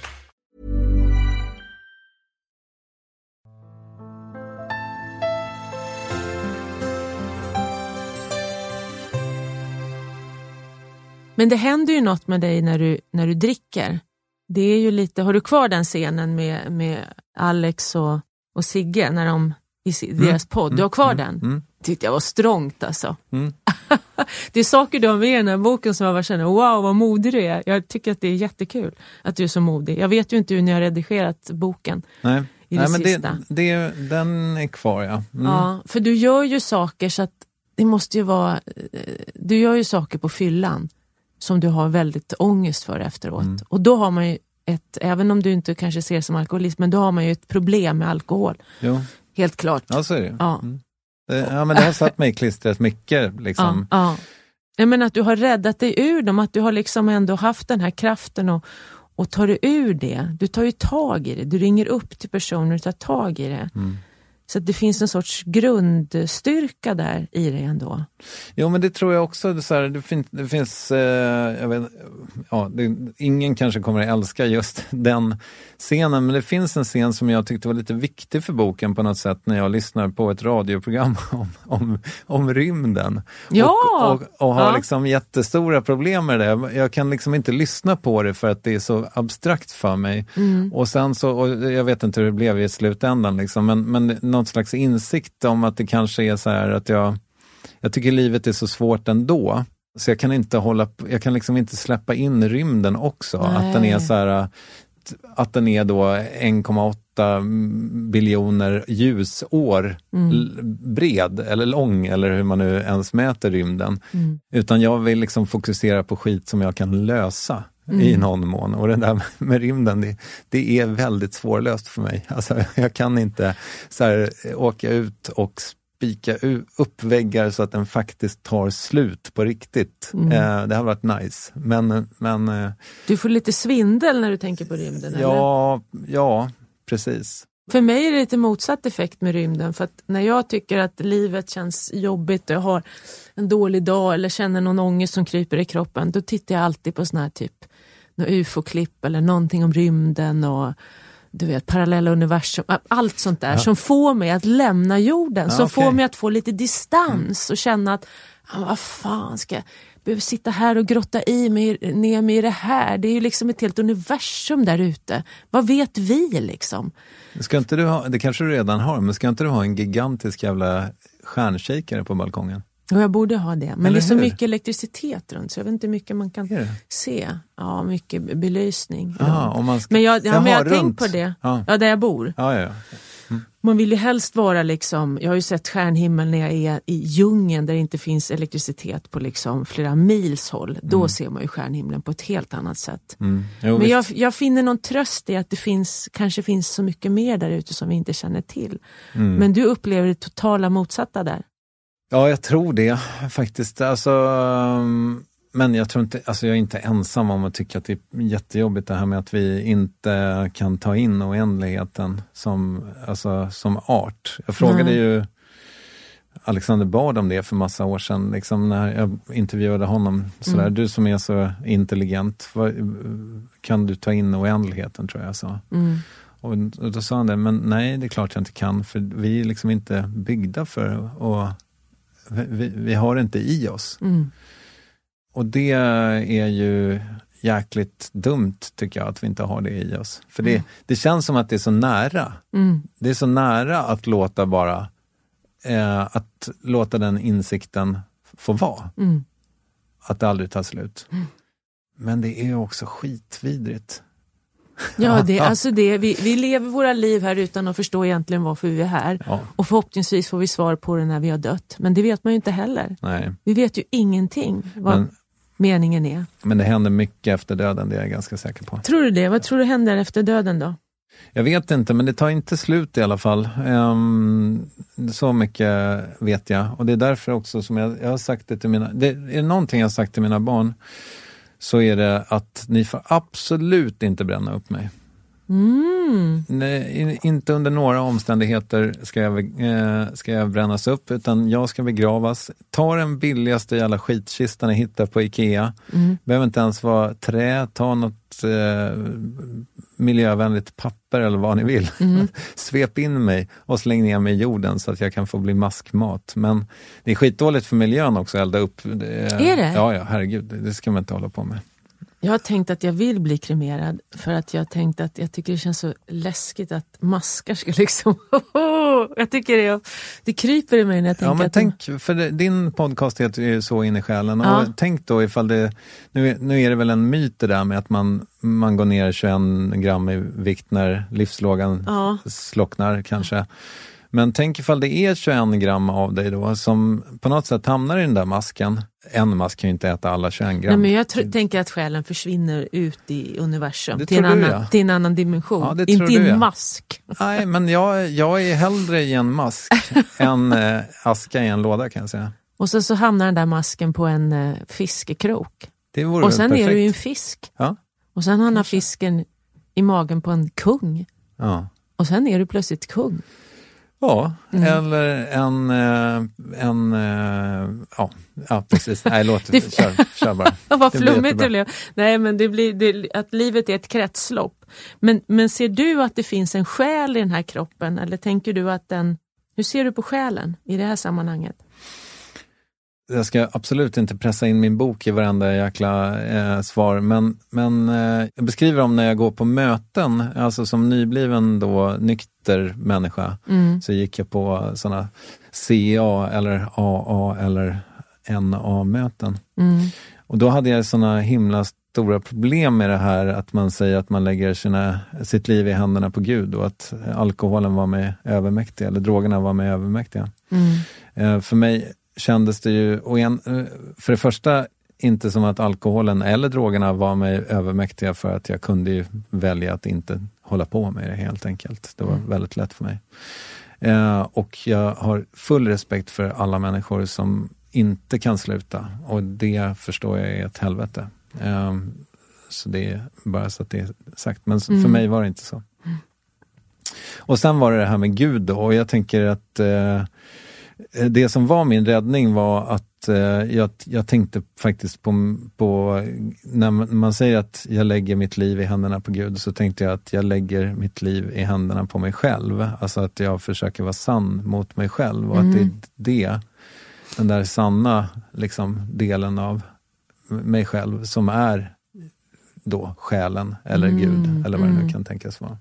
Men det händer ju något med dig när du dricker. Det är ju lite, har du kvar den scenen med Alex och Sigge när de i deras podd? Du har kvar den? Tyckte jag var strångt alltså. Det är saker du har med i den här boken som jag bara känner, wow vad modig du är. Jag tycker att det är jättekul att du är så modig. Jag vet ju inte hur ni har redigerat boken. Nej. i det sista. Den är kvar, ja. Ja, för du gör ju saker så att det måste ju vara... Du gör ju saker på fyllan som du har väldigt ångest för efteråt. Och då har man ju även om du inte kanske ser det som alkoholist, men då har man ju ett problem med alkohol. Jo. Helt klart. Ja, så är det. Ja. Men det har satt mig i klistret mycket. Liksom. Ja. Jag menar att du har räddat dig ur dem, att du har liksom ändå haft den här kraften och tar du ur det. Du tar ju tag i det. Du ringer upp till personer och tar tag i det. Så att det finns en sorts grundstyrka där i det ändå. Jo, men det tror jag också. Det finns jag vet, ingen kanske kommer att älska just den scenen, men det finns en scen som jag tyckte var lite viktig för boken på något sätt när jag lyssnar på ett radioprogram om rymden. Ja! Och har liksom jättestora problem med det. Jag kan liksom inte lyssna på det för att det är så abstrakt för mig. Och sen så, och jag vet inte hur det blev i slutändan liksom, men någon slags insikt om att det kanske är så här att jag tycker livet är så svårt ändå. Så jag kan liksom inte släppa in rymden också. Nej. Att den är så här, att den är då 1,8 biljoner ljusår bred eller lång, eller hur man nu ens mäter rymden. Utan jag vill liksom fokusera på skit som jag kan lösa i någon mån. Och det där med rymden, det är väldigt svårlöst för mig. Alltså, jag kan inte så här, åka ut och spika upp väggar så att den faktiskt tar slut på riktigt. Det har varit nice. Men du får lite svindel när du tänker på rymden, eller? Ja, precis. För mig är det lite motsatt effekt med rymden. För att när jag tycker att livet känns jobbigt och jag har en dålig dag eller känner någon ångest som kryper i kroppen, då tittar jag alltid på sån här typ någon UFO-klipp eller någonting om rymden och du vet, parallella universum, allt sånt där som får mig att lämna jorden, som får mig att få lite distans och känna att vad fan ska jag behöva sitta här och grotta ner mig i det här, det är ju liksom ett helt universum där ute, vad vet vi liksom? Ska inte du ha, det kanske du redan har, men ska inte du ha en gigantisk jävla stjärnkikare på balkongen? Ja, jag borde ha det. Men det är så mycket elektricitet runt så jag vet inte hur mycket man kan se. Ja, mycket belysning. Men jag har tänkt på det. Ja, där jag bor. Ja. Man vill ju helst vara liksom, jag har ju sett stjärnhimmel när jag är i djungeln där det inte finns elektricitet på liksom flera mils håll. Då ser man ju stjärnhimlen på ett helt annat sätt. Men jag finner någon tröst i att det kanske finns så mycket mer där ute som vi inte känner till. Men du upplever det totala motsatta där. Ja, jag tror det faktiskt. Alltså, men jag tror inte, alltså jag är inte ensam om att tycka att det är jättejobbigt det här med att vi inte kan ta in oändligheten som art. Jag frågade ju Alexander Bard om det för massa år sedan, liksom när jag intervjuade honom. Sådär, du som är så intelligent, kan du ta in oändligheten, tror jag sa. Och då sa han det, men nej, det är klart jag inte kan, för vi är liksom inte byggda för att vi har det inte i oss. Och det är ju jäkligt dumt, tycker jag, att vi inte har det i oss. För det känns som att det är så nära. Det är så nära att låta bara att låta den insikten få vara. Att det aldrig tar slut. Men det är ju också skitvidrigt. Ja, vi lever våra liv här utan att förstå egentligen varför vi är här. Ja. Och förhoppningsvis får vi svar på det när vi har dött. Men det vet man ju inte heller. Nej. Vi vet ju ingenting vad meningen är. Men det händer mycket efter döden, det är jag ganska säker på. Tror du det? Vad tror du händer efter döden då? Jag vet inte, men det tar inte slut i alla fall. Så mycket vet jag. Och det är därför också som jag har sagt det till är någonting jag har sagt till mina barn, så är det att ni får absolut inte bränna upp mig. Nej, inte under några omständigheter ska jag brännas upp, utan jag ska begravas. Ta den billigaste jävla skitkistan ni hittar på Ikea. Behöver inte ens vara trä, ta något miljövänligt papper eller vad ni vill. Svep in mig och släng ner mig i jorden så att jag kan få bli maskmat. Men det är skitdåligt för miljön också att elda upp. Är det? Ja, herregud, det ska man inte hålla på med. Jag har tänkt att jag vill bli kremerad för att jag tänkt att jag tycker det känns så läskigt att maskar ska liksom Jag tycker det kryper i mig när jag tänker. Ja, men tänk, för din podcast heter ju Så in i själen. Och tänk då ifall det, nu är det väl en myt det där med att man går ner 21 gram i vikt när livslågan slocknar kanske. Men tänk ifall det är 21 gram av dig då som på något sätt hamnar i den där masken. En mask kan ju inte äta alla 21 gram. Nej, men jag tänker att själen försvinner ut i universum. Det till en annan dimension. Ja, det inte tror du, en mask. Nej, men jag är hellre i en mask än aska i en låda kan jag säga. Och så hamnar den där masken på en fiskekrok. Det vore och sen perfekt. är det ju en fisk. Ja. Och sen hamnar fisken i magen på en kung. Ja. Och sen är du plötsligt kung. Ja, eller ja, precis. Nej, kör bara. Vad flummigt det blev. Nej, men det blir att livet är ett kretslopp. Men ser du att det finns en själ i den här kroppen? Eller tänker du att hur ser du på själen i det här sammanhanget? Jag ska absolut inte pressa in min bok i varenda jäkla svar, men jag beskriver om när jag går på möten, alltså som nybliven då nykter människa, så gick jag på sådana CA eller AA eller NA-möten. Och då hade jag sådana himla stora problem med det här att man säger att man lägger sitt liv i händerna på Gud och att alkoholen var med övermäktiga, eller drogerna var med övermäktiga. För mig kändes det ju, för det första inte som att alkoholen eller drogerna var mig övermäktiga, för att jag kunde ju välja att inte hålla på med det helt enkelt. Det var väldigt lätt för mig. Och jag har full respekt för alla människor som inte kan sluta, och det förstår jag är ett helvete. Så det är bara så att det är sagt. Men för mig var det inte så. Och sen var det här med Gud då, och jag tänker att det som var min räddning var att jag tänkte faktiskt på när man säger att jag lägger mitt liv i händerna på Gud, så tänkte jag att jag lägger mitt liv i händerna på mig själv. Alltså att jag försöker vara sann mot mig själv, och att det är den där sanna liksom, delen av mig själv som är då själen eller Gud eller vad det nu kan tänkas vara.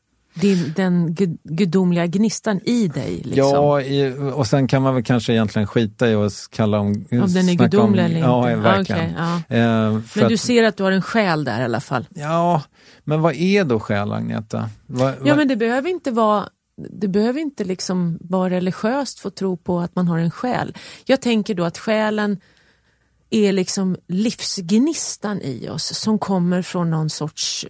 Den gudomliga gnistan i dig liksom. Ja, och sen kan man väl kanske egentligen skita i och kalla om den är gudomlig eller inte. Ja, verkligen. Okay, ja. Men du ser att du har en själ där i alla fall. Ja, men vad är då själ, Agneta? Ja, men det behöver inte liksom vara religiöst för att tro på att man har en själ. Jag tänker då att själen är liksom livsgnistan i oss som kommer från någon sorts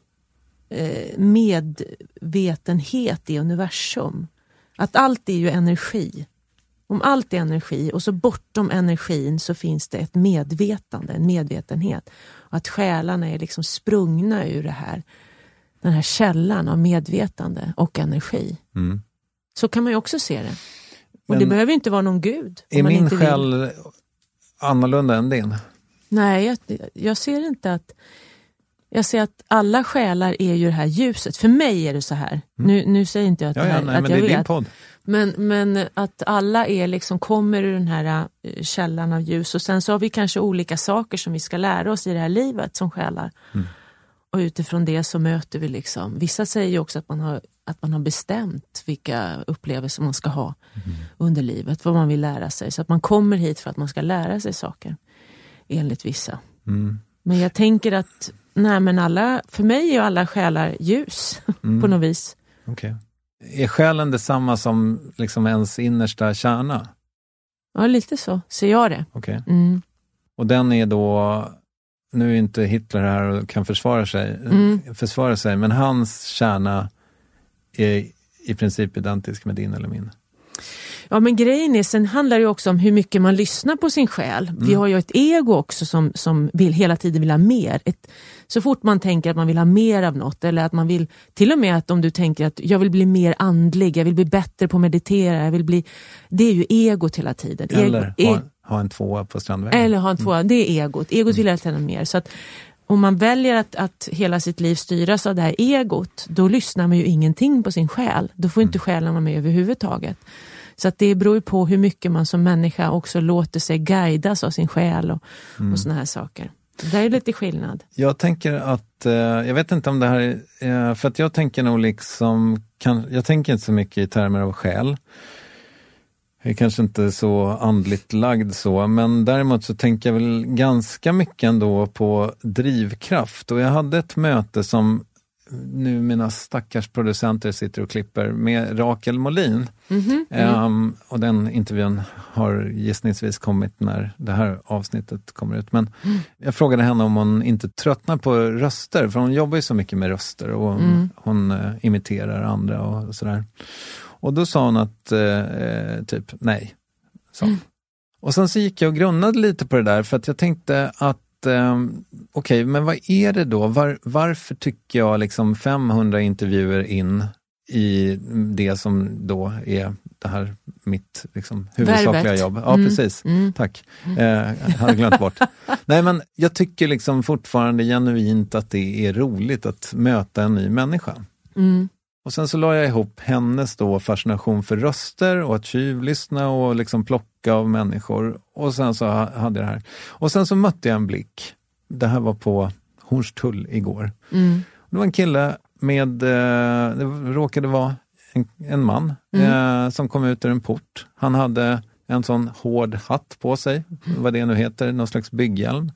medvetenhet i universum. Att allt är ju energi. Om allt är energi och så bortom energin så finns det ett medvetande, en medvetenhet. Och att själarna är liksom sprungna ur det här, den här källan av medvetande och energi. Så kan man ju också se det. Och det behöver inte vara någon gud. Är min själ annorlunda än din? Nej, jag ser inte att... Jag ser att alla själar är ju det här ljuset. För mig är det så här. Nu säger inte jag att, att men jag det är vet. din podd. Men att alla är liksom, kommer ur den här källan av ljus. Och sen så har vi kanske olika saker som vi ska lära oss i det här livet som själar. Och utifrån det så möter vi liksom. Vissa säger ju också att man har bestämt vilka upplevelser man ska ha under livet. Vad man vill lära sig. Så att man kommer hit för att man ska lära sig saker. Enligt vissa. Men jag tänker att för mig är ju alla själar ljus på något vis. Okay. Är själen detsamma som liksom ens innersta kärna? Ja, lite så ser jag det. Okay. Och den är då, nu är inte Hitler här och kan försvara sig, men hans kärna är i princip identisk med din eller min. Ja, men grejen är, sen handlar det ju också om hur mycket man lyssnar på sin själ. Vi har ju ett ego också som hela tiden vill ha mer. Så fort man tänker att man vill ha mer av något, eller att man vill, till och med att om du tänker att jag vill bli mer andlig, jag vill bli bättre på att meditera, det är ju egot hela tiden. Eller ha en 2 på Strandvägen. Eller ha en 2, det är egot. Egot vill hela tiden mer. Så att om man väljer att hela sitt liv styras av det här egot, då lyssnar man ju ingenting på sin själ. Då får inte själen vara med överhuvudtaget. Så att det beror ju på hur mycket man som människa också låter sig guidas av sin själ och såna här saker. Det är lite skillnad. Jag tänker att, jag vet inte om det här är, för att jag tänker nog liksom, jag tänker inte så mycket i termer av själ. Jag är kanske inte så andligt lagd så, men däremot så tänker jag väl ganska mycket ändå på drivkraft. Och jag hade ett möte som nu mina stackars producenter sitter och klipper med Rakel Molin. Och den intervjun har gissningsvis kommit när det här avsnittet kommer ut. Men jag frågade henne om hon inte tröttnar på röster, för hon jobbar ju så mycket med röster och hon imiterar andra och sådär. Och då sa hon att typ nej. Så. Och sen så gick jag och grunnade lite på det där, för att jag tänkte att okej, men vad är det då? Varför tycker jag liksom 500 intervjuer in i det som då är det här mitt liksom huvudsakliga jobb? Ja, precis. Tack. Jag hade glömt bort. Nej, men jag tycker liksom fortfarande genuint att det är roligt att möta en ny människa. Och sen så la jag ihop hennes då fascination för röster och att tjuvlyssna och liksom plocka av människor. Och sen så hade jag det här. Och sen så mötte jag en blick. Det här var på Hornstull igår. Det var en kille med, det råkade vara en man som kom ut ur en port. Han hade en sån hård hatt på sig, vad det nu heter, någon slags bygghjälm.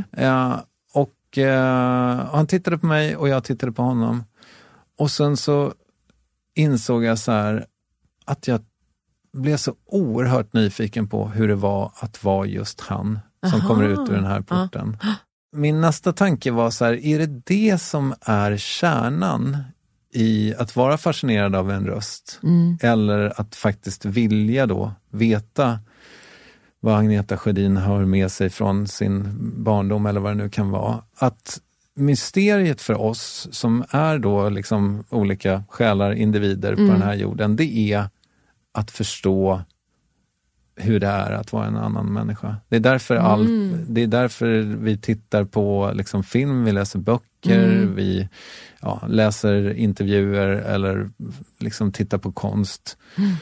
Och han tittade på mig och jag tittade på honom. Och sen så insåg jag så här att jag blev så oerhört nyfiken på hur det var att vara just han som kommer ut ur den här porten. Min nästa tanke var så här, är det som är kärnan i att vara fascinerad av en röst? Eller att faktiskt vilja då veta vad Agneta Sjödin har med sig från sin barndom eller vad det nu kan vara. Att mysteriet för oss som är då liksom olika själar, individer på den här jorden, det är att förstå hur det är att vara en annan människa. Det är därför det är därför vi tittar på liksom film, vi läser böcker, vi läser intervjuer eller liksom tittar på konst.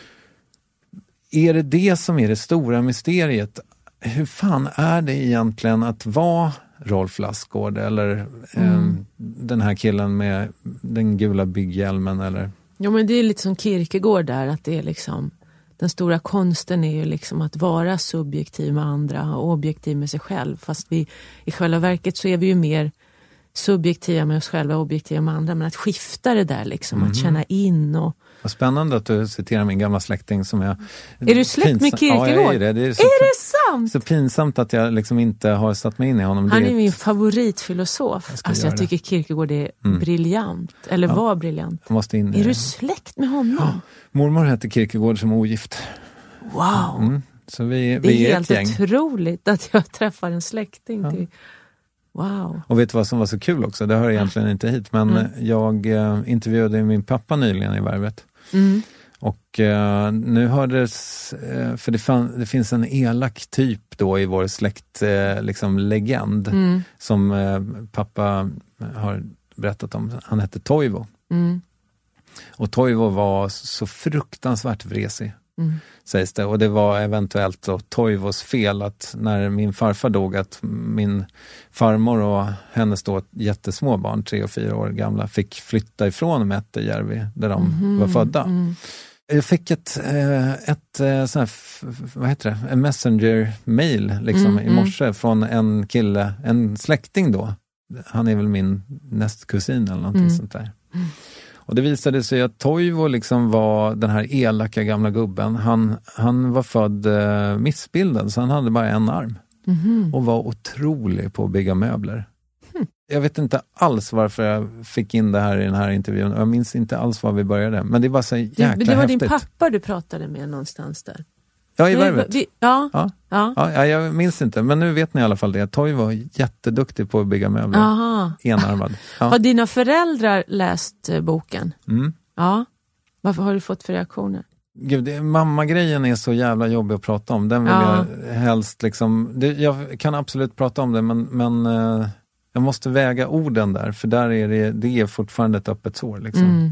Är det som är det stora mysteriet? Hur fan är det egentligen att vara Rolf Lassgård eller den här killen med den gula bygghjälmen eller? Jo, men det är lite som Kierkegaard där, att det är liksom den stora konsten är ju liksom att vara subjektiv med andra och objektiv med sig själv, fast vi i själva verket så är vi ju mer subjektiva med oss själva och objektiva med andra, men att skifta det där liksom, att känna in och... Vad spännande att du citerar min gamla släkting som jag... Är du släkt med Kierkegaard? Ja, jag är det. Det är det sant? Så pinsamt att jag liksom inte har satt mig in i honom. Han är min favoritfilosof. Jag tycker Kierkegaard är briljant. Eller var briljant. Jag måste in är du släkt med honom? Ja. Mormor hette Kierkegaard som ogift. Wow! Så vi är ett gäng. Helt otroligt att jag träffar en släkting till... Wow. Och vet du vad som var så kul också? Det hör egentligen inte hit, men jag intervjuade min pappa nyligen i Värvet. Och nu hördes, för det finns en elak typ då i vår släkt, liksom legend, som pappa har berättat om. Han hette Toivo. Och Toivo var så fruktansvärt vresig. Sägs det. Och det var eventuellt då Toivos fel att när min farfar dog, att min farmor och hennes då jättesmå barn, 3 och 4 år gamla, fick flytta ifrån Mätterjärvi där de var födda. Jag fick ett sån här, vad heter det? En messenger-mail liksom i morse från en kille, en släkting då. Han är väl min nästkusin eller någonting sånt där. Och det visade sig att Toivo liksom var den här elaka gamla gubben. Han var född missbildad, så han hade bara en arm. Och var otrolig på att bygga möbler. Jag vet inte alls varför jag fick in det här i den här intervjun. Jag minns inte alls var vi började. Men det var så jäkla häftigt. Det var din pappa du pratade med någonstans där. Ja, i Värvet. Ja, jag minns inte. Men nu vet ni i alla fall det. Toivo var jätteduktig på att bygga möbler. Enarmad. Ja. Har dina föräldrar läst boken? Ja. Varför har du fått för reaktioner? Gud, mamma-grejen är så jävla jobbig att prata om. Den vill jag helst liksom... jag kan absolut prata om det, men jag måste väga orden där. För där är det är fortfarande ett öppet sår. Liksom.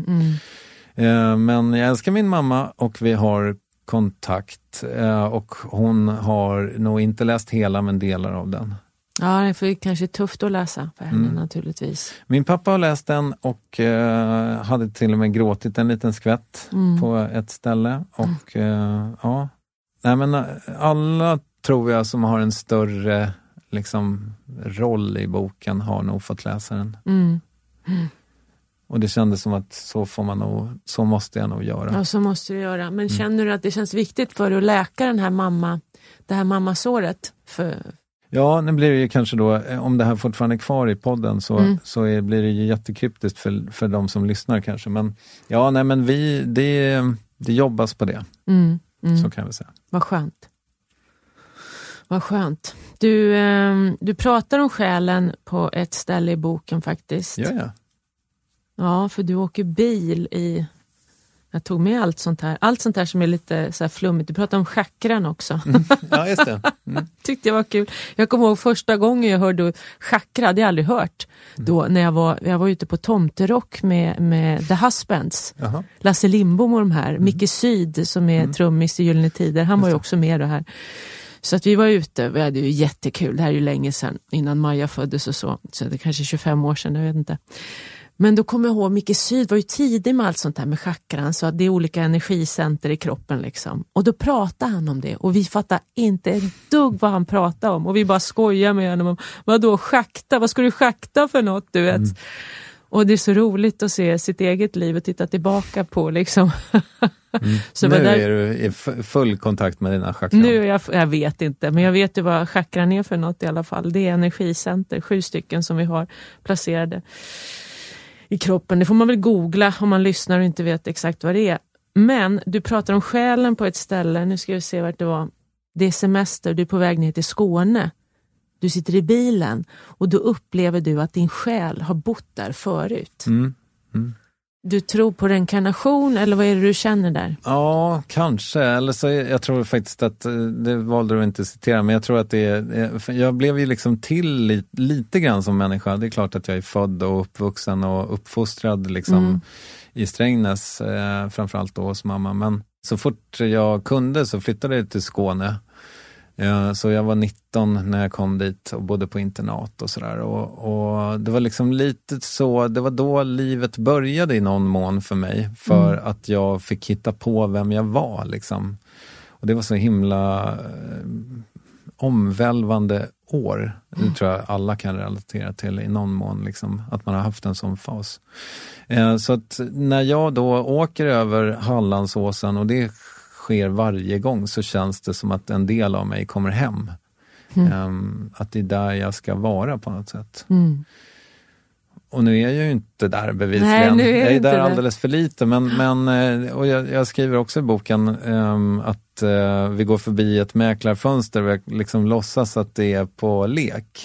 Men jag älskar min mamma och vi har kontakt. Och hon har nog inte läst hela, men delar av den. Ja, det är kanske tufft att läsa för henne naturligtvis. Min pappa har läst den och hade till och med gråtit en liten skvätt på ett ställe. Och nej, men alla tror jag som har en större liksom roll i boken har nog fått läsa den. Och det kändes som att så måste jag nog göra. Ja, så måste du göra. Men känner du att det känns viktigt för dig att läka det här mammasåret? Ja, nu blir det ju kanske då, om det här fortfarande är kvar i podden blir det ju jättekryptiskt för de som lyssnar kanske. Men ja, nej, men det jobbas på det. Så kan vi säga. Vad skönt. Vad skönt. Du pratar om själen på ett ställe i boken faktiskt. Ja. Ja, för du åker bil i... Jag tog med allt sånt här som är lite så här flummigt. Du pratar om chakran också. Ja, just det. Tyckte jag var kul. Jag kommer ihåg första gången jag hörde chakra, hade jag aldrig hört. Då när jag var ute på Tomterock med The Husbands. Uh-huh. Lasse Lindbom och de här. Micke Syd som är trummis i Gyllene Tider. Han var ju också med det här. Så att vi var ute, vi hade ju jättekul. Det här är ju länge sedan, innan Maja föddes och så. Så det är kanske 25 år sedan, jag vet inte. Men då kommer jag ihåg, Micke Syd var ju tidig med allt sånt här med chakran. Så att det är olika energicenter i kroppen liksom. Och då pratade han om det. Och vi fattade inte ett dugg vad han pratade om. Och vi bara skojade med honom. Vadå schakta? Vad ska du schakta för något, du vet? Och det är så roligt att se sitt eget liv och titta tillbaka på liksom. Så nu är du i full kontakt med dina chakran. Nu är jag vet inte, men jag vet ju vad chakran är för något i alla fall. Det är energicenter, 7 stycken som vi har placerade i kroppen. Det får man väl googla om man lyssnar och inte vet exakt vad det är. Men du pratar om själen på ett ställe. Nu ska vi se vart det var. Det är semester, du är på väg ner till Skåne. Du sitter i bilen och då upplever du att din själ har bott där förut. Du tror på reinkarnation eller vad är det du känner där? Ja, kanske. Eller så, jag tror faktiskt att, det valde du inte att citera, men jag tror att det är, jag blev ju liksom till lite grann som människa. Det är klart att jag är född och uppvuxen och uppfostrad liksom i Strängnäs, framförallt då hos mamma. Men så fort jag kunde så flyttade jag till Skåne. Så jag var 19 när jag kom dit och bodde på internat och sådär. Och det var liksom lite så, det var då livet började i någon mån för mig. För att jag fick hitta på vem jag var liksom. Och det var så himla omvälvande år. Det tror jag alla kan relatera till i någon mån liksom. Att man har haft en sån fas. Så att när jag då åker över Hallandsåsen och det sker varje gång, så känns det som att en del av mig kommer hem. Att det är där jag ska vara på något sätt. Och nu är jag ju inte där bevisligen. Nej, jag är där alldeles för lite. Men och jag skriver också i boken att vi går förbi ett mäklarfönster och jag liksom låtsas att det är på lek.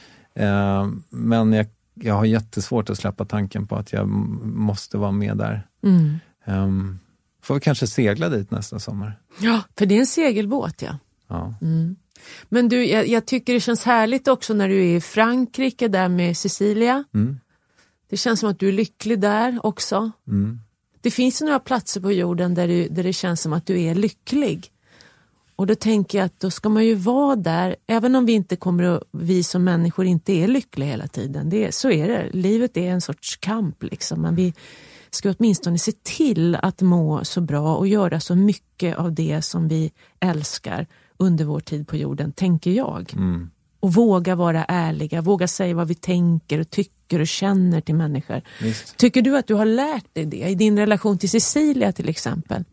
Men jag har jättesvårt att släppa tanken på att jag måste vara med där. Får vi kanske segla dit nästa sommar. Ja, för det är en segelbåt, ja. Men du, jag tycker det känns härligt också när du är i Frankrike där med Cecilia. Det känns som att du är lycklig där också. Det finns några platser på jorden där det känns som att du är lycklig. Och då tänker jag att då ska man ju vara där, även om vi som människor inte är lyckliga hela tiden. Så är det. Livet är en sorts kamp liksom. Men vi ska åtminstone se till att må så bra och göra så mycket av det som vi älskar under vår tid på jorden, tänker jag. Och våga vara ärliga, våga säga vad vi tänker och tycker och känner till människor. Visst. Tycker du att du har lärt dig det i din relation till Cecilia till exempel?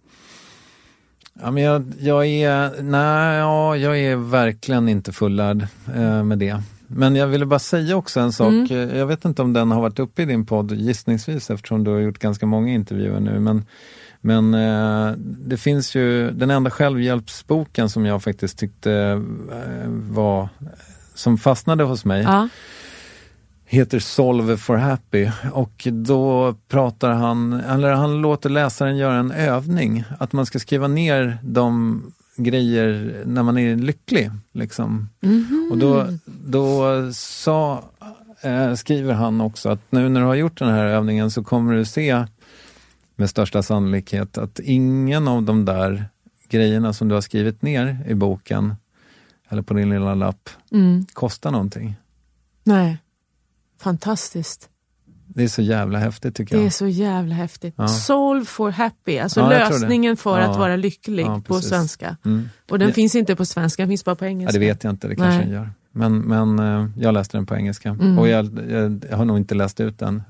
Ja, men jag är verkligen inte fullärd med det. Men jag ville bara säga också en sak. Jag vet inte om den har varit uppe i din podd gissningsvis, eftersom du har gjort ganska många intervjuer nu. Men det finns ju den enda självhjälpsboken som jag faktiskt tyckte som fastnade hos mig. Heter Solve for Happy. Och då pratar han låter läsaren göra en övning. Att man ska skriva ner de grejer när man är lycklig liksom. Och då skriver han också att nu när du har gjort den här övningen så kommer du se med största sannolikhet att ingen av de där grejerna som du har skrivit ner i boken eller på din lilla lapp kostar någonting. Nej, fantastiskt. Det är så jävla häftigt tycker jag. Det är så jävla häftigt. Ja. Solve for happy, alltså lösningen för att vara lycklig på svenska. Och den finns inte på svenska, den finns bara på engelska. Ja, det vet jag inte, det kanske den gör. Men jag läste den på engelska. Och jag har nog inte läst ut den.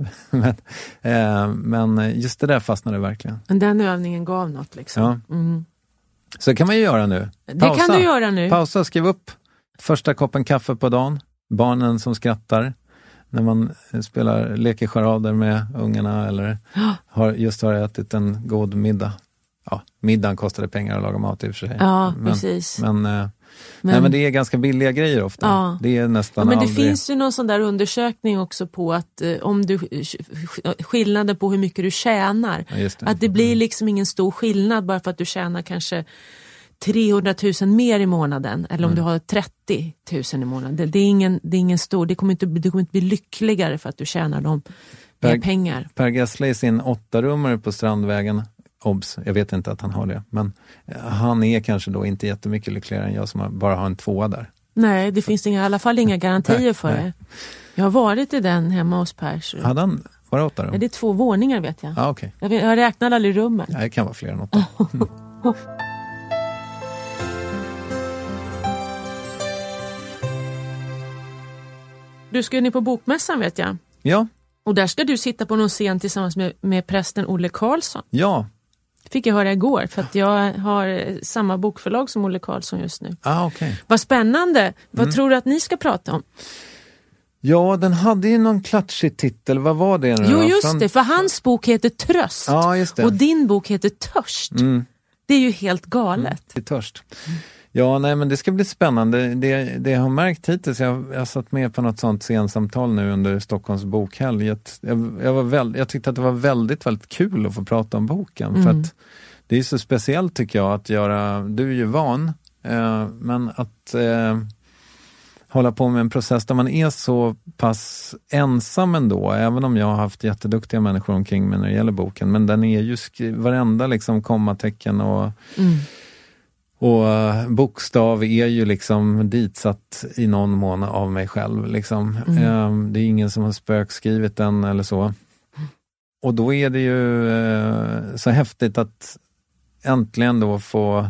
men just det där fastnade verkligen. Men den övningen gav något liksom. Ja. Så kan man ju göra nu. Det kan du göra nu. Pausa, skriv upp första koppen kaffe på dagen. Barnen som skrattar. När man leker charader med ungarna eller har ätit en god middag. Ja, middagen kostade pengar att laga mat i och för sig. Ja, precis. Men det är ganska billiga grejer ofta. Ja. Det är nästan men det aldrig... finns ju någon sån där undersökning också på att om du skillnaden på hur mycket du tjänar. Ja, att det blir liksom ingen stor skillnad bara för att du tjänar kanske 300 000 mer i månaden eller om du har 30 000 i månaden. Det är ingen stor, du kommer inte bli lyckligare för att du tjänar dem med pengar. Per Gessle i sin 8-rummare på Strandvägen, obs, jag vet inte att han har det, men han är kanske då inte jättemycket lyckligare än jag som bara har en 2 där. Nej, det finns i alla fall inga garantier för det. Jag har varit i den hemma hos Per. Hade han, var det 8 rum? Ja, det är 2 våningar vet jag. Ah, okay. Jag räknar aldrig rummen. Ja, det kan vara fler än 8. Du ska ju ner på bokmässan vet jag. Ja. Och där ska du sitta på någon scen tillsammans med prästen Olle Karlsson. Ja. Fick jag höra igår för att jag har samma bokförlag som Olle Karlsson just nu. Okay. Vad spännande. Vad tror du att ni ska prata om? Ja, den hade ju någon klatschig titel. Vad var det nu? Jo, just det. För hans bok heter Tröst. Ja, just det. Och din bok heter Törst. Det är ju helt galet. Det är törst. Ja, nej men det ska bli spännande. Det jag har märkt hittills, jag satt med på något sånt scensamtal nu under Stockholms bokhelg. Jag tyckte att det var väldigt, väldigt kul att få prata om boken. För att det är så speciellt tycker jag att göra, du är ju van, men att hålla på med en process där man är så pass ensam ändå, även om jag har haft jätteduktiga människor omkring mig när det gäller boken. Men den är ju varenda liksom kommatecken och bokstav är ju liksom ditsatt i någon mån av mig själv. Liksom. Det är ingen som har spökskrivit den eller så. Och då är det ju så häftigt att äntligen då få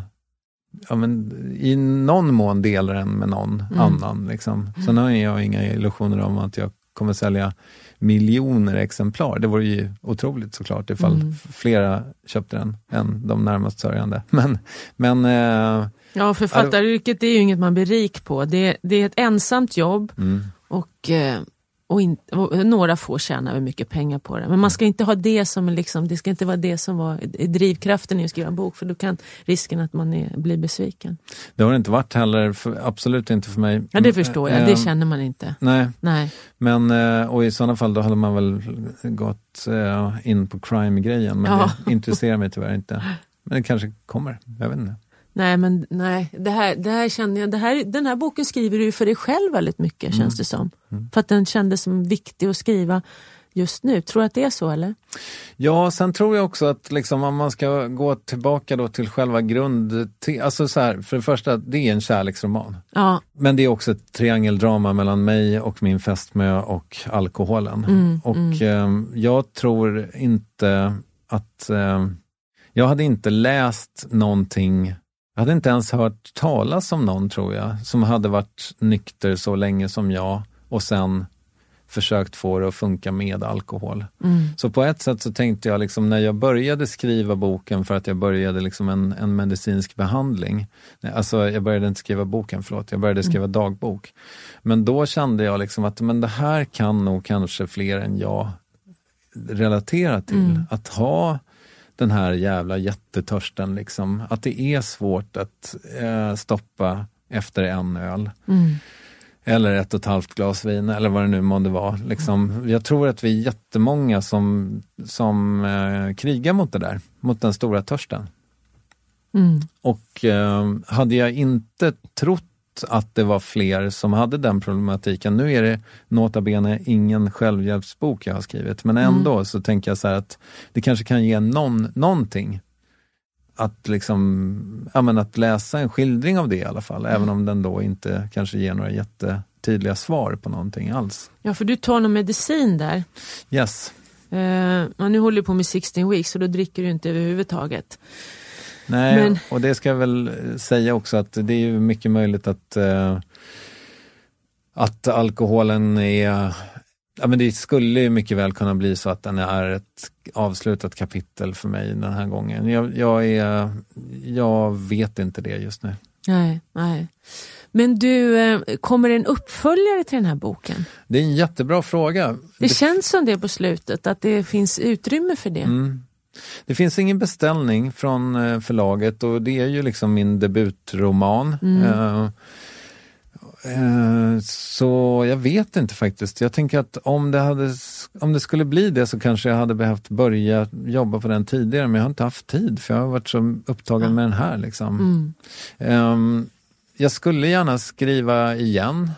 i någon mån dela den med någon annan. Liksom. Sen har jag inga illusioner om att jag kommer sälja miljoner exemplar. Det vore ju otroligt såklart ifall flera köpte den än de närmast sörjande. Men ja, författaryrket är ju inget man blir rik på. Det är ett ensamt jobb och några får tjäna mycket pengar på det. Men man ska inte ha det som liksom, det ska inte vara det som var drivkraften i att skriva en bok, för då kan risken att man blir besviken. Det har det inte varit heller, absolut inte för mig. Ja, det förstår jag. Det känner man inte. Nej. Men, och i sådana fall då hade man väl gått in på crime-grejen. Men det intresserar mig tyvärr inte. Men det kanske kommer, jag vet inte. Nej, det här känner jag, den här boken skriver du för dig själv väldigt mycket, känns det som. För att den kändes som viktig att skriva just nu. Tror du att det är så, eller? Ja, sen tror jag också att liksom, om man ska gå tillbaka då till själva alltså så här, för det första, det är en kärleksroman. Ja. Men det är också ett triangeldrama mellan mig och min fästmö och alkoholen. Jag tror inte att jag hade inte läst någonting. Jag hade inte ens hört talas om någon, tror jag, som hade varit nykter så länge som jag och sen försökt få det att funka med alkohol. Så på ett sätt så tänkte jag liksom, när jag började skriva boken, för att jag började liksom en medicinsk behandling. Alltså jag började inte skriva boken, jag började skriva dagbok. Men då kände jag liksom att men det här kan nog kanske fler än jag relatera till. Att ha den här jävla jättetörsten liksom. Att det är svårt att stoppa efter en öl. Eller 1,5 glas vin, eller vad det nu måste vara. Liksom. Jag tror att vi är jättemånga som krigar mot det där. Mot den stora törsten. Och hade jag inte trott att det var fler som hade den problematiken. Nu är det nota bene ingen självhjälpsbok jag har skrivit. Men ändå så tänker jag så här att det kanske kan ge någonting. att liksom, ja, men att läsa en skildring av det i alla fall, även om den då inte kanske ger några jättetydliga svar på någonting alls. Ja, för du tar någon medicin där. Yes. Nu håller du på med 16 weeks, så då dricker du inte överhuvudtaget. Nej, och det ska jag väl säga också, att det är ju mycket möjligt att alkoholen är... Ja, men det skulle ju mycket väl kunna bli så att den är ett avslutat kapitel för mig den här gången. Jag vet inte det just nu. Nej. Men du, kommer en uppföljare till den här boken? Det är en jättebra fråga. Det känns som det på slutet, att det finns utrymme för det. Det finns ingen beställning från förlaget, och det är ju liksom min debutroman. Så jag vet inte faktiskt. Jag tänker att om det skulle bli det, så kanske jag hade behövt börja jobba på den tidigare, men jag har inte haft tid, för jag har varit så upptagen med den här liksom. Jag skulle gärna skriva igen.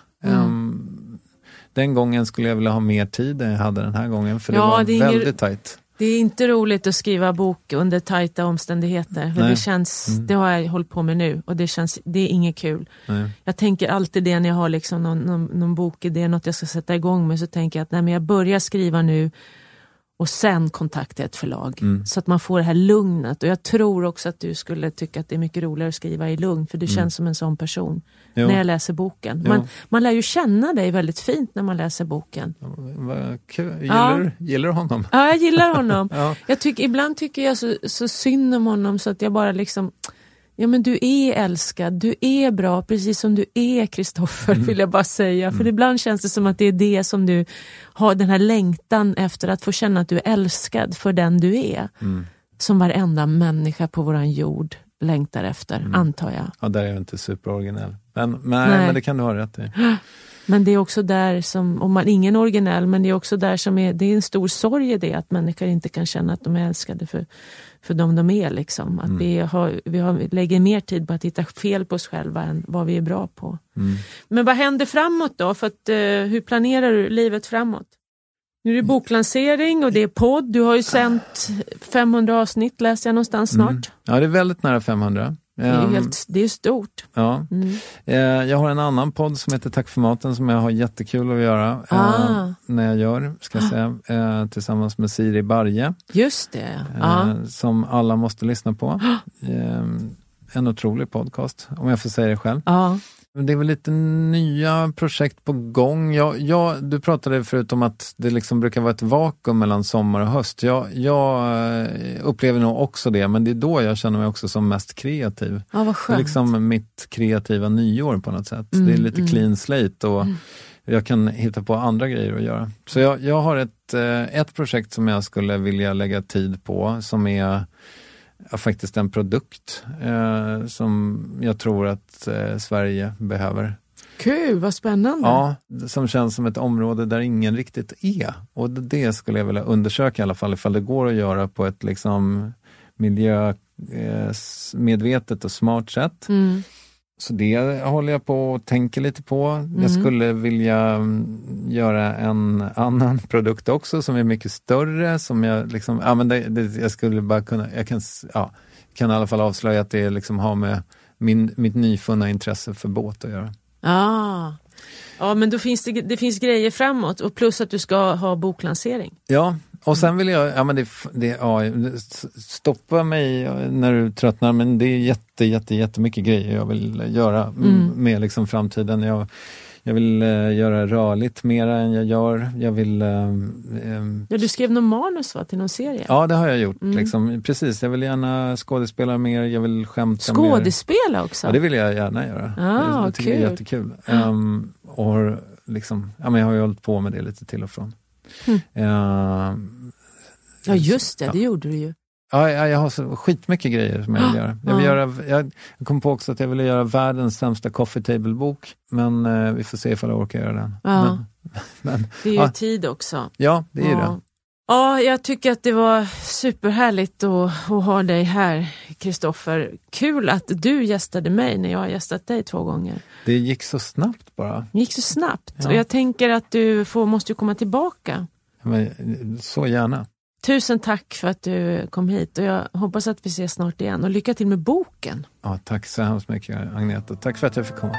Den gången skulle jag vilja ha mer tid än jag hade den här gången, för det var väldigt tajt. Det är inte roligt att skriva bok under tajta omständigheter. För det känns, det har jag hållit på med nu, och det är inget kul. Nej. Jag tänker alltid det när jag har liksom någon bok, det är något jag ska sätta igång med, så tänker jag att nej, men jag börjar skriva nu och sen kontakta ett förlag. Så att man får det här lugnet. Och jag tror också att du skulle tycka att det är mycket roligare att skriva i lugn, för du känns som en sån person när jag läser boken. Man lär ju känna dig väldigt fint när man läser boken. Vad kul. Gillar du honom? Ja, jag gillar honom. Ibland tycker jag så synd om honom, så att jag bara liksom... Ja, men du är älskad, du är bra, precis som du är, Kristoffer, vill jag bara säga. För ibland känns det som att det är det som du har, den här längtan efter att få känna att du är älskad för den du är. Som varenda människa på våran jord längtar efter, antar jag. Ja, där är jag inte superoriginell. Men det kan du ha rätt i. Men det är också där som, om man ingen originell, men det är också där som det är en stor sorg i det, att människor inte kan känna att de är älskade för de är liksom. Att vi lägger mer tid på att hitta fel på oss själva än vad vi är bra på. Men vad händer framåt då? För att, hur planerar du livet framåt? Nu är det boklansering och det är podd. Du har ju sänt 500 avsnitt, läste jag någonstans snart. Ja, det är väldigt nära 500. Det är stort. Ja. Jag har en annan podd som heter Tack för maten, som jag har jättekul att göra när jag gör, ska jag säga, tillsammans med Siri Barje. Just det. Som alla måste lyssna på. En otrolig podcast, om jag får säga det själv. Det är väl lite nya projekt på gång. Du pratade förut om att det liksom brukar vara ett vakuum mellan sommar och höst. Jag upplever nog också det, men det är då jag känner mig också som mest kreativ. Ja, vad skönt. Det är liksom mitt kreativa nyår på något sätt. Det är lite clean slate, och jag kan hitta på andra grejer att göra. Så jag har ett projekt som jag skulle vilja lägga tid på, som är faktiskt en produkt som jag tror att Sverige behöver. Kul, vad spännande. Ja, som känns som ett område där ingen riktigt är. Och det skulle jag vilja undersöka i alla fall, ifall det går att göra på ett liksom miljömedvetet och smart sätt. Så det håller jag på och tänker lite på. Jag skulle vilja göra en annan produkt också som är mycket större, som jag liksom, jag skulle bara kunna, kan i alla fall avslöja att det liksom har med mitt nyfunna intresse för båt att göra. Ja, men då det finns grejer framåt, och plus att du ska ha boklansering. Ja, och sen vill jag, stoppa mig när du tröttnar, men det är jättemycket grejer jag vill göra med liksom framtiden. Jag vill göra rörligt mera än jag gör. Jag vill... du skrev någon manus till någon serie? Ja, det har jag gjort. Liksom. Precis, jag vill gärna skådespela mer. Jag vill skämta mer. Skådespela också? Ja, det vill jag gärna göra. Jag tycker det är jättekul. Och liksom, jag har ju hållit på med det lite till och från. Ja, just det. Det gjorde du ju. Ja, jag har så skitmycket grejer som jag vill göra. Jag kom på också att jag ville göra världens sämsta coffee table-bok. Men vi får se ifall jag orkar göra den. Men, det är ju tid också. Ja, det är ju det. Ja, jag tycker att det var superhärligt att ha dig här, Kristoffer. Kul att du gästade mig när jag har gästat dig 2 gånger. Det gick så snabbt bara. Det gick så snabbt. Ja. Och jag tänker att du måste komma tillbaka. Men, så gärna. Tusen tack för att du kom hit och jag hoppas att vi ses snart igen. Och lycka till med boken. Ja, tack så hemskt mycket, Agneta. Tack för att jag fick komma.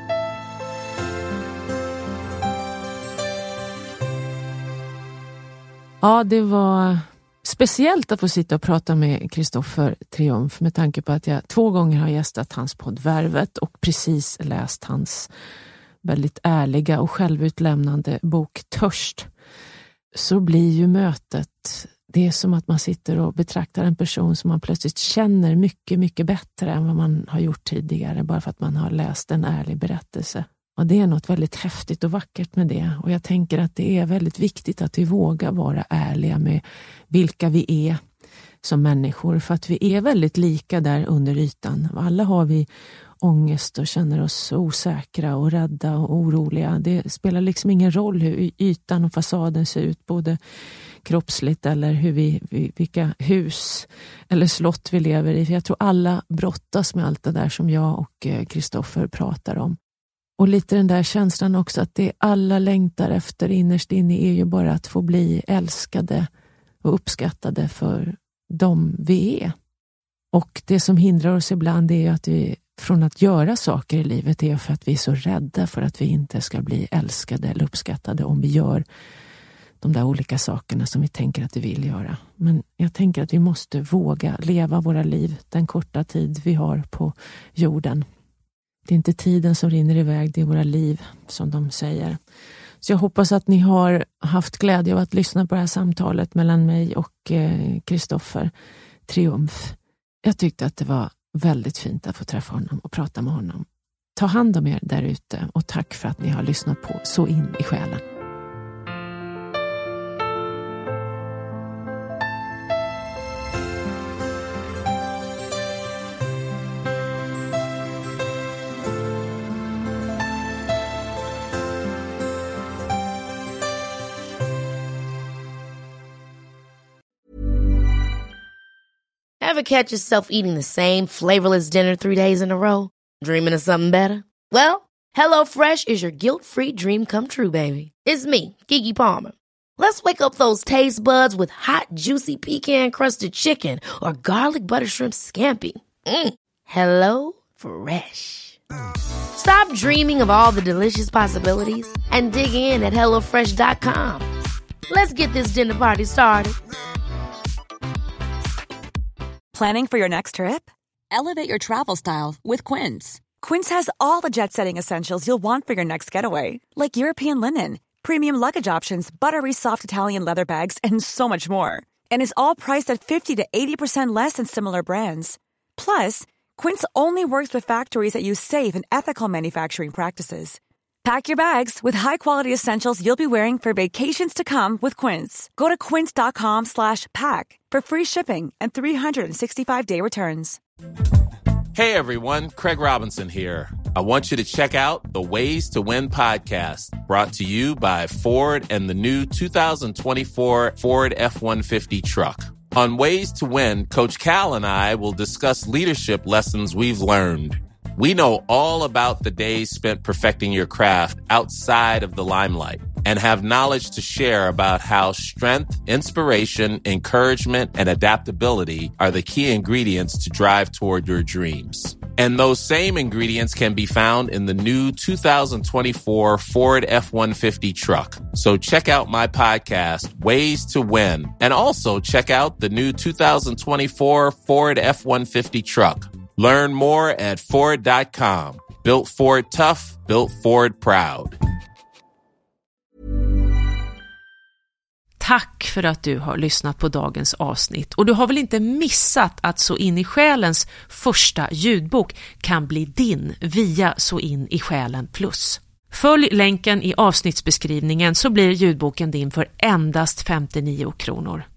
Ja, det var speciellt att få sitta och prata med Kristoffer Triumf med tanke på att jag 2 gånger har gästat hans podd Värvet och precis läst hans väldigt ärliga och självutlämnande bok Törst. Så blir ju mötet, det är som att man sitter och betraktar en person som man plötsligt känner mycket, mycket bättre än vad man har gjort tidigare bara för att man har läst en ärlig berättelse. Och det är något väldigt häftigt och vackert med det. Och jag tänker att det är väldigt viktigt att vi vågar vara ärliga med vilka vi är som människor. För att vi är väldigt lika där under ytan. Alla har vi ångest och känner oss osäkra och rädda och oroliga. Det spelar liksom ingen roll hur ytan och fasaden ser ut, både kroppsligt eller vilka hus eller slott vi lever i. För jag tror alla brottas med allt det där som jag och Kristoffer pratar om. Och lite den där känslan också att det alla längtar efter innerst inne är ju bara att få bli älskade och uppskattade för dem vi är. Och det som hindrar oss ibland är att vi från att göra saker i livet är för att vi är så rädda för att vi inte ska bli älskade eller uppskattade om vi gör de där olika sakerna som vi tänker att vi vill göra. Men jag tänker att vi måste våga leva våra liv den korta tid vi har på jorden. Det är inte tiden som rinner iväg, det är våra liv som de säger. Så jag hoppas att ni har haft glädje av att lyssna på det här samtalet mellan mig och Kristoffer Triumf. Jag tyckte att det var väldigt fint att få träffa honom och prata med honom. Ta hand om er där ute och tack för att ni har lyssnat på Så in i själen. Ever catch yourself eating the same flavorless dinner 3 days in a row? Dreaming of something better? Well, HelloFresh is your guilt-free dream come true, baby. It's me, Keke Palmer. Let's wake up those taste buds with hot, juicy pecan-crusted chicken or garlic butter shrimp scampi. Hello Fresh. Stop dreaming of all the delicious possibilities and dig in at HelloFresh.com. Let's get this dinner party started. Planning for your next trip? Elevate your travel style with Quince. Quince has all the jet-setting essentials you'll want for your next getaway, like European linen, premium luggage options, buttery soft Italian leather bags, and so much more. And is all priced at 50 to 80% less than similar brands. Plus, Quince only works with factories that use safe and ethical manufacturing practices. Pack your bags with high-quality essentials you'll be wearing for vacations to come with Quince. Go to quince.com/pack for free shipping and 365-day returns. Hey everyone, Craig Robinson here. I want you to check out the Ways to Win podcast, brought to you by Ford and the new 2024 Ford F-150 truck. On Ways to Win, Coach Cal and I will discuss leadership lessons we've learned. We know all about the days spent perfecting your craft outside of the limelight and have knowledge to share about how strength, inspiration, encouragement, and adaptability are the key ingredients to drive toward your dreams. And those same ingredients can be found in the new 2024 Ford F-150 truck. So check out my podcast, Ways to Win, and also check out the new 2024 Ford F-150 truck. Learn more at Ford.com. Built Ford tough, built Ford proud. Tack för att du har lyssnat på dagens avsnitt. Och du har väl inte missat att Så in i själens första ljudbok kan bli din via Så in i själen plus. Följ länken i avsnittsbeskrivningen så blir ljudboken din för endast 59 kronor.